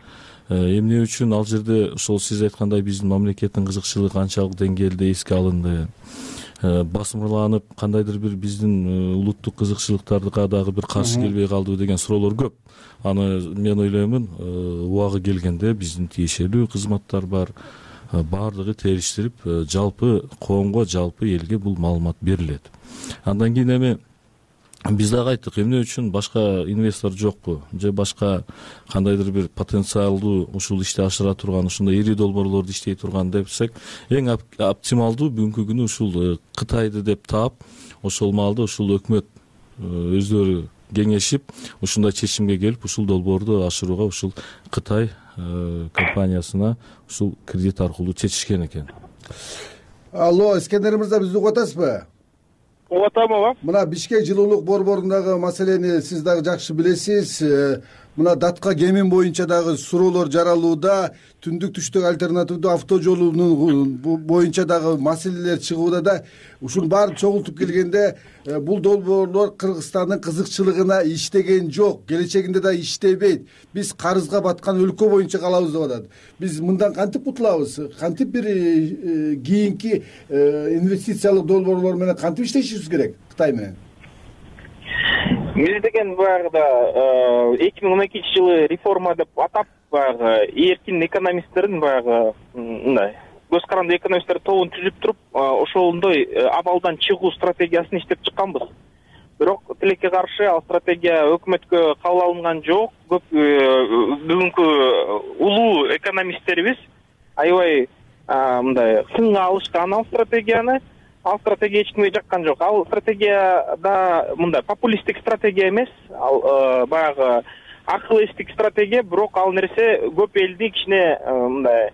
эмне үчүн ал жерде ошол сиз айткандай биздин мамлекеттин кызыкчылыгы канчалык деңгээлде эске алынды, басымырланып кандайдыр бир биздин улуттук кызыкчылыктарга дагы бир каршы келбей калдыбы деген суроолор көп. Аны мен ойлоймун убагы келгенде биздин тиешелүү кызматтар бар, баардыгы териштирип жалпы коомго, жалпы элге бул маалымат берилет. Андан кийин эми биз дагы айттык, эмне үчүн башка инвестор жокпу же башка кандайдыр бир потенциалдуу ушул ишти ашыра турган, ушундай ири долбоорлорду иштей турган десек, эң оптималдуу бүгүнкү күнү ушул Кытайды деп таап, ошол маалда ушул өкмөт өздөрү кеңешип, ушундай чечимге келип, ушул долбоорду ашырууга ушул Кытай компаниясына ушул кредит аркылуу чечишкен экен. Алло, Искендер мырза, бизди угуп атасызбы? Угуп атам ооба. Мына Бишкек жылуулук борборундагы маселени сиз дагы жакшы билесиз. Мына датка кемин боюнча дагы суроолор жаралууда, түндүк түштүк альтернативдүү автожолунун боюнча дагы маселелер чыгууда да. Ушунун баарын чогултуп келгенде бул долбоорлор Кыргызстандын кызыкчылыгына иштеген жок, келечегинде да иштебейт. Биз карызга баткан өлкө боюнча калабыз деп атат. Биз мындан кантип кутулабыз? Кантип бир кийинки инвестициялык долбоорлор менен кантип иштешибиз керек Кытай менен? Биз деген баягыда 2012 жылы реформа деп атап, баягы эркин экономисттердин баягы мындай көз каранды экономисттер тобун түзүп туруп, ошондой абалдан чыгуу стратегиясын иштеп чыкканбыз. Бирок тилекке каршы ал стратегия өкмөткө кабыл алынган жок. Көп бүгүнкү улуу экономисттерибиз аябай мындай сынга алышкан ал стратегияны. Ал стратегия эчкимге жаккан жок. Ал стратегияда мындай популисттик стратегия эмес, ал баягы акыл эстик стратегия, бирок ал нерсе көп элди кичине мындай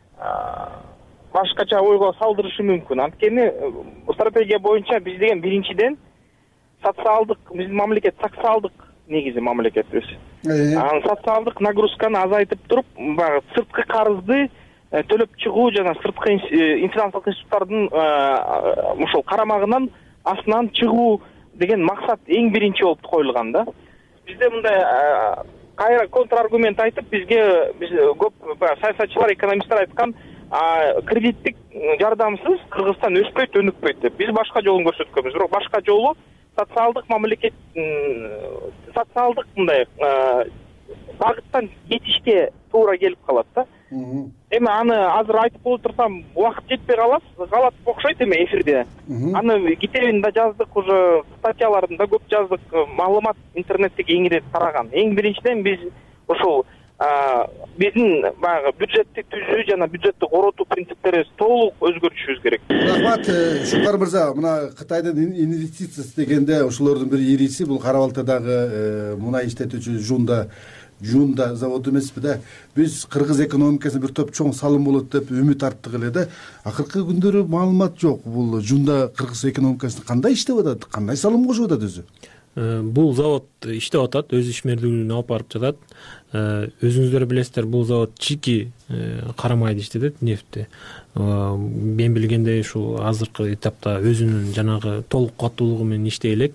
башкача ойго салдырышы мүмкүн. Анткени стратегия боюнча биз деген биринчиден социалдык, биздин мамлекет социалдык негизи мамлекетибиз. Анан социалдык нагрузканы азайтып туруп, баягы сырткы карызды төлөп чыгуу жана сырткы финансылык институттардын ушул карамагынан астынан чыгуу деген максат эң биринчи болуп коюлган да. Бизде мындай кайра контраргумент айтып, биз көп саясатчылар, экономисттер айткан, кредиттик жардамсыз Кыргызстан өспөйт, өнүкпөйт деп. Биз башка жолун көрсөткөнбүз. Бирок башка жолу социалдык мамлекет, социалдык мындай багыттан кетишке туура келип калат да. Эми аны азыр айтып болуп турсам, убакыт жетпей калат окшойт эми эфирде. Аны китебин да жаздык, уже статьяларын да көп жаздык, маалымат интернетте кеңири тараган. Эң биринчиден биз ушул биздин баягы бюджетти түзүү жана бюджетти коротуу принциптерин толук өзгөртүшүбүз керек. Рахмат, Шукар мырза. Мына Кытайдын инвестициясы дегенде ошолордун бир ириси бул Кара Балтадагы мунай иштетүүчү Жунда заводу эмеспи да. Биз кыргыз экономикасына бир топ чоң салым болот деп үмүт арттык эле да. Акыркы күндөрү маалымат жок. Бул Жунда кыргыз экономикасына кандай иштеп атат, кандай салым кошуп атат өзү? Бул завод иштеп атат, өз ишмердүүлүгүн алып барып жатат. Өзүңүздөр билесиздер, бул завод чийки карамайды иштетет, нефтти. Мен билгендей ушул азыркы этапта өзүнүн жанагы толук каттуулугу менен иштей элек.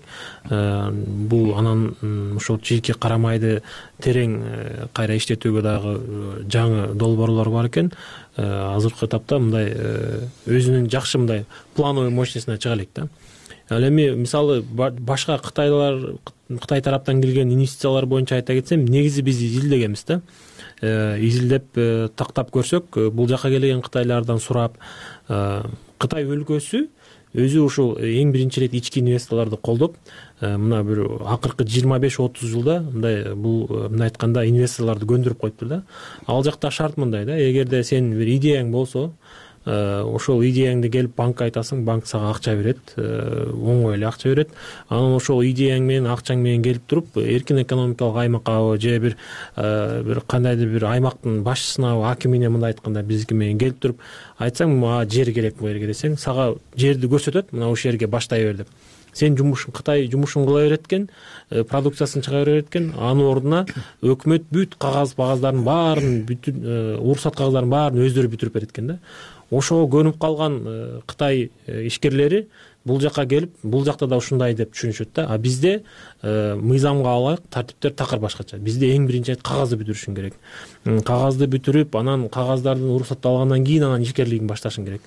Бул анан ошол чийки карамайды терең кайра иштетүүгө дагы жаңы долбоорлор бар экен. Азыркы этапта мындай өзүнүн жакшы мындай плановый мощностуна чыга элек да. Ал эми мисалы башка Кытай тараптан келген инвестициялар боюнча айта кетсем, негизи биз изилдегенбиз да. Изилдеп тактап көрсөк, бул жака келген кытайлардан сурап, Кытай өлкөсү өзү ушул эң биринчи ирет ички инвесторлорду колдоп, мына бир акыркы 25-30 жылда мындай айтканда инвесторлорду көндүрүп коюптур да. Ал жакта шарт мындай да, эгерде сен бир идеяң болсо, ошол идеяңды келип банкка айтасың, банк сага акча берет, оңой эле акча берет. Анан ошол идеяң менен, акчаң менен келип туруп, эркин экономикалык аймакка же бир кандайдыр бир аймактын башчысына, акимине мындай айтканда биздики менен келип туруп, айтсаң, мага жер керек бу жерге десең, сага жерди көрсөтөт, мына ушул жерге баштай бер деп. Сен Кытай жумушун кыла берет экен, продукциясын чыгара берет экен, анын ордуна өкмөт бүт кагаздардын баарын, бүтүн уруксат кагаздарын баарын өздөрү бүтүрүп берет экен да. Ошого көнүп калган Кытай ишкерлери бул жака келип бул жакта да ушундай деп түшүнүшөт да. А бизде мыйзамга алайык тартиптер такыр башкача. Бизде эң биринчи кагазды бүтүрүшүң керек. Кагазды бүтүрүп, анан кагаздардын уруксат алгандан кийин анан ишкерлигин башташың керек.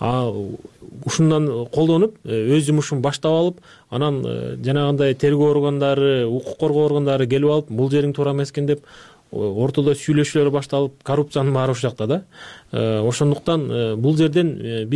Ушундан колдонуп, өз жумушун баштап алып, анан жанагындай тергөө органдары, укук коргоо органдары келип алып, бул жериң туура эмес экен деп ортодо сүйлөшүүлөр башталып, коррупциянын баары ошол жакта да. Ошондуктан бул жерден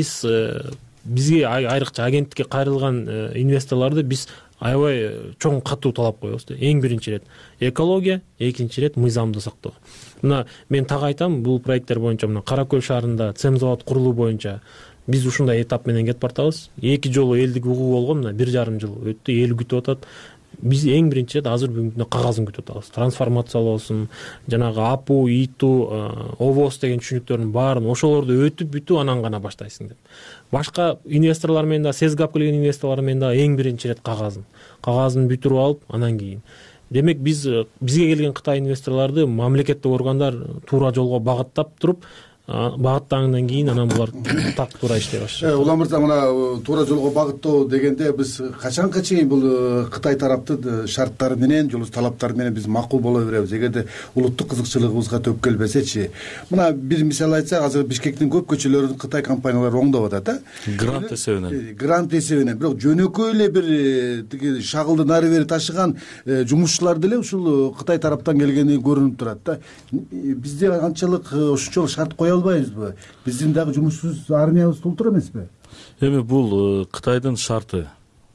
бизге айрыкча агенттикке кайрылган инвесторлорду биз аябай чоң катуу талап коебуз. Эң биринчи ирет экология, экинчи ирет мыйзамды сактоо. Мына мен так айтам, бул проекттер боюнча мына Кара Көл шаарында цем завод курулуу боюнча биз ушундай этап менен кетип бартабыз. 2 жолу элдик угуу болгон, мына 1,5 жыл өттү, эл күтүп атат. Биз эң биринчи ирет азыр бүгүнкү күндө кагазын күтүп атабыз. Трансформациялоосун, жанагы АПУ, ИТУ, ОВОС деген түшүнүктөрдүн баарын ошолорду өтүп бүтүп анан гана баштайсың деп. Башка инвесторлор менен да, сезгап келген инвесторлор менен да эң биринчи ирет кагазын бүтүрүп алып, анан кийин. Демек бизге келген Кытай инвесторлорду мамлекеттик органдар туура жолго багыттап туруп, багыттагандан кийин анан булар так туура иштей башташат. Улан мырза, мына туура жолго багыттоо дегенде биз качанга чейин бул Кытай тараптын шарттары менен, жол талаптары менен биз макул боло беребиз? Эгерде улуттук кызыкчылыгыбызга төп келбесечи, мына бир мисал айтсак, азыр Бишкектин көп көчөлөрүн Кытай компаниялары оңдоп атат, Грант эсебинен. Грант эсебинен. Бирок жөнөкөй эле бир тиги шагылды нары бери ташыган жумушчулар деле ушул Кытай тараптан келгени көрүнүп турат да. Бизде анчалык ошончолук шарт кое албайбызбы? Биздин дагы жумушсуз армиябыз толтур эмеспи? Эми бул Кытайдын шарты.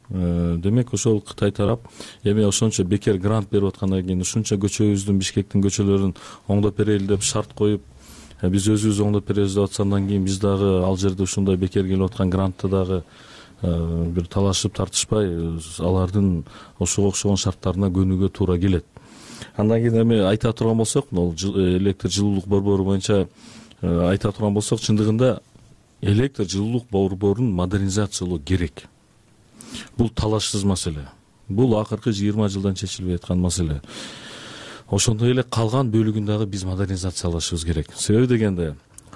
Демек ошол Кытай тарап эми ошончо бекер грант берип аткандан кийин ушунча көчөбүздүн, Бишкектин көчөлөрүн оңдоп берели деп шарт коюп, биз өзүбүз оңдоп беребиз деп атсандан кийин биз дагы ал жерде ушундай бекер келип аткан грантты дагы бир талашып тартышпай, алардын ошого окшогон шарттарына көнүүгө туура келет. Андан кийин эми айта турган болсок, электр жылуулук борбору боюнча айта турган болсок, чындыгында электр жылуулук борборун модернизациялоо керек. Бул талашсыз маселе. Бул акыркы 20 жылдан чечилбей аткан маселе. Ошондой эле калган бөлүгүн дагы биз модернизациялашыбыз керек. Себеби дегенде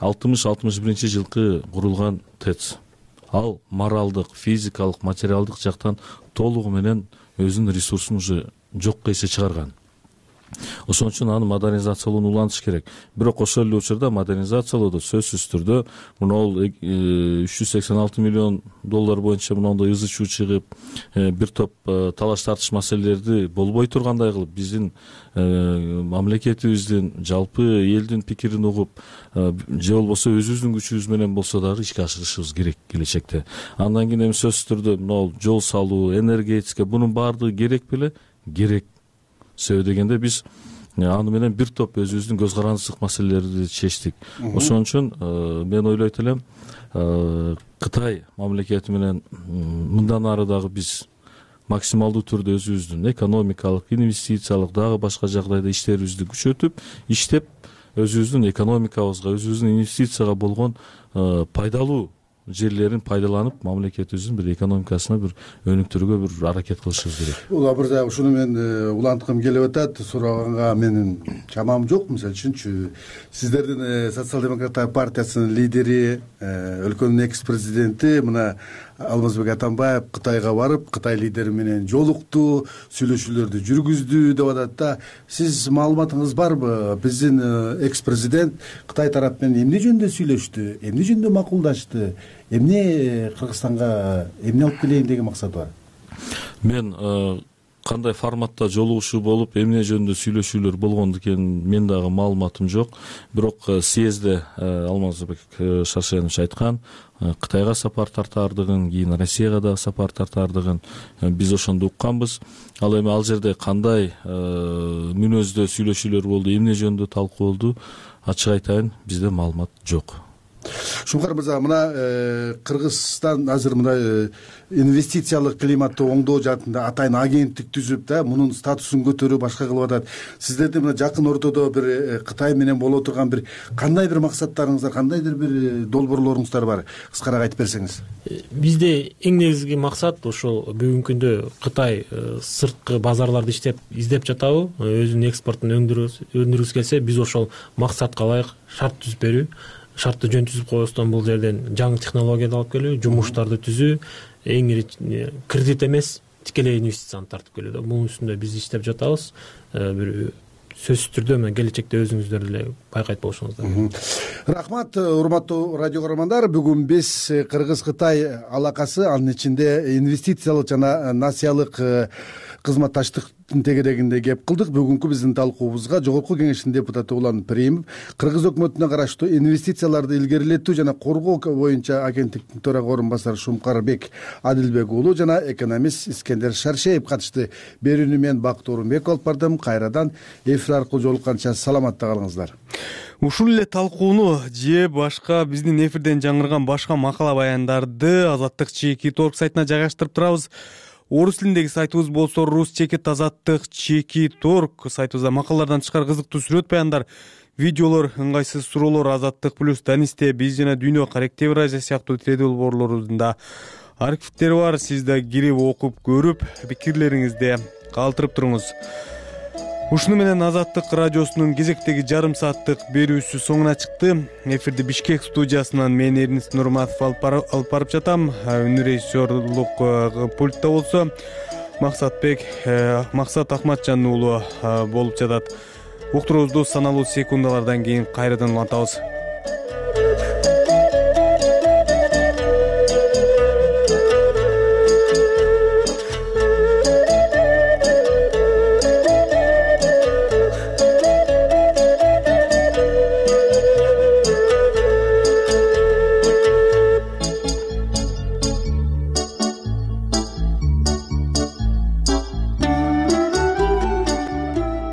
60-61 жылкы курулган ТЭЦ. Ал моралдык, физикалык, материалдык жактан толугу менен өзүнүн ресурсун уже жокко эсе чыгарган. Ошон үчүн аны модернизациялоону улантыш керек. Бирок ошол эле учурда модернизациялоодо сөзсүз түрдө мынол 386 миллион доллар боюнча мындай ызы чуу чыгып, бир топ талаш тартыш маселелерди болбой тургандай кылып, биздин мамлекетибиздин, жалпы элдин пикирин угуп, же болбосо өзүбүздүн күчүбүз менен болсо дагы ишке ашырышыбыз керек келечекте. Андан кийин эми сөзсүз түрдө мынол жол салуу, энергетика, бунун баардыгы керек беле? Керек. Себеби дегенде биз аны менен бир топ өзүбүздүн көз карандысыздык маселелерди чечтик. Ошон үчүн мен ойлойт элем, Кытай мамлекети менен мындан ары дагы биз максималдуу түрдө өзүбүздүн экономикалык, инвестициялык, дагы башка жагдайда иштерибизди күчөтүп, иштеп, өзүбүздүн экономикабызга, өзүбүздүн инвестицияга болгон пайдалуу жерлерин пайдаланып, мамлекетибиздин бир экономикасына бир өнүктүрүүгө бир аракет кылышыбыз керек. Улан мырза, ушуну мен уланткым келип атат, сураганга менин чамам жок. Мисалы үчүнчү, сиздердин Социал-демократтар партиясынын лидери, өлкөнүн экс-президенти мына Алмазбек Атамбаев Кытайга барып, Кытай лидери менен жолукту, сүйлөшүүлөрдү жүргүздү деп атат да. Сиз маалыматыңыз барбы? Биздин экс-президент Кытай тарап менен эмне жөнүндө сүйлөштү, эмне жөнүндө макулдашты, эмне Кыргызстанга эмне алып келейин деген максат бар? Мен кандай форматта жолугушуу болуп, эмне жөнүндө сүйлөшүүлөр болгону экенин мен дагы маалыматым жок. Бирок съезде Алмазбек Шаршенович айткан, Кытайга сапар тартаардыгын, кийин Россияга дагы сапар тартаардыгын биз ошондо укканбыз. Ал эми ал жерде кандай мүнөздө сүйлөшүүлөр болду, эмне жөнүндө талкуу болду, ачык айтайын, бизде маалымат жок. Шуңкар мырза, мына Кыргызстан азыр мына инвестициялык климатты оңдоо жаатында атайын агенттик түзүп да, мунун статусун көтөрүү башка кылып атат. Сиздердин мына жакын ортодо бир Кытай менен боло турган бир кандай бир максаттарыңыздар, кандайдыр бир долбоорлоруңуздар бар? Кыскараак айтып берсеңиз. Бизде эң негизги максат ошол бүгүнкү күндө Кытай сырткы базарларды издеп жатабы, өзүнүн экспортун өндүргүсү келсе, биз ошол максатка ылайык шарт түзүп берүү. Шартты жөн түзүп коебуздан бул жерден жаңы технологияды алып келүү, жумуштарды түзүү, эң ири кредит эмес, тикелей инвестицияны тартып келет. Бунун үстүндө биз иштеп жатабыз. Бир сөзсүз түрдө мен келечекте өзүңүздөр деле байкайт болушуңуздар. Рахмат, урматтуу радио көрөрмандар. Бүгүн биз Кыргыз-Кытай алакасы, анын ичинде инвестициялык жана насыялык кызматташтыктын тегерегинде кеп кылдык. Бүгүнкү биздин талкуубузга Жогорку Кеңештин депутаты Улан Перимов, Кыргыз өкмөтүнө караштуу инвестицияларды илгерилетүү жана коргоо боюнча агенттиктин төрага орун басары Шумкарбек Адилбек уулу жана экономист Искендер Шаршеев катышты. Берүүнү мен Бакыт Орунбеков алып бардым. Кайрадан эфир аркылуу жолукканча саламатта калыңыздар. Ушул эле талкууну же башка биздин эфирден жаңырган башка макала баяндарды Азаттык Чеки Торг сайтына жайгаштырып турабыз. Орус тилиндеги сайтыбыз болсо Рус Чекит Азаттык Чеки Торг сайтыбызда макалалардан тышкары кызыктуу сүрөт баяндар, видеолор, ыңгайсыз суроолор, Азаттык плюс, Данисте, биз жана Дүйнө, Корректив Евразия сыяктуу теледолбоорлорубузда архивтери бар. Сиз да кирип окуп көрүп, пикирлериңизди калтырып туруңуз. Ушуну менен Азаттык радиосунун кезектеги жарым сааттык берүүсү соңуна чыкты. Эфирди Бишкек студиясынан мен Эрнис Нурматов алып барып жатам. Үн режиссерлук пультта болсо Максат Ахматжан уулу болуп жатат. Уктуруубузду саналуу секундалардан кийин кайрадан улантабыз.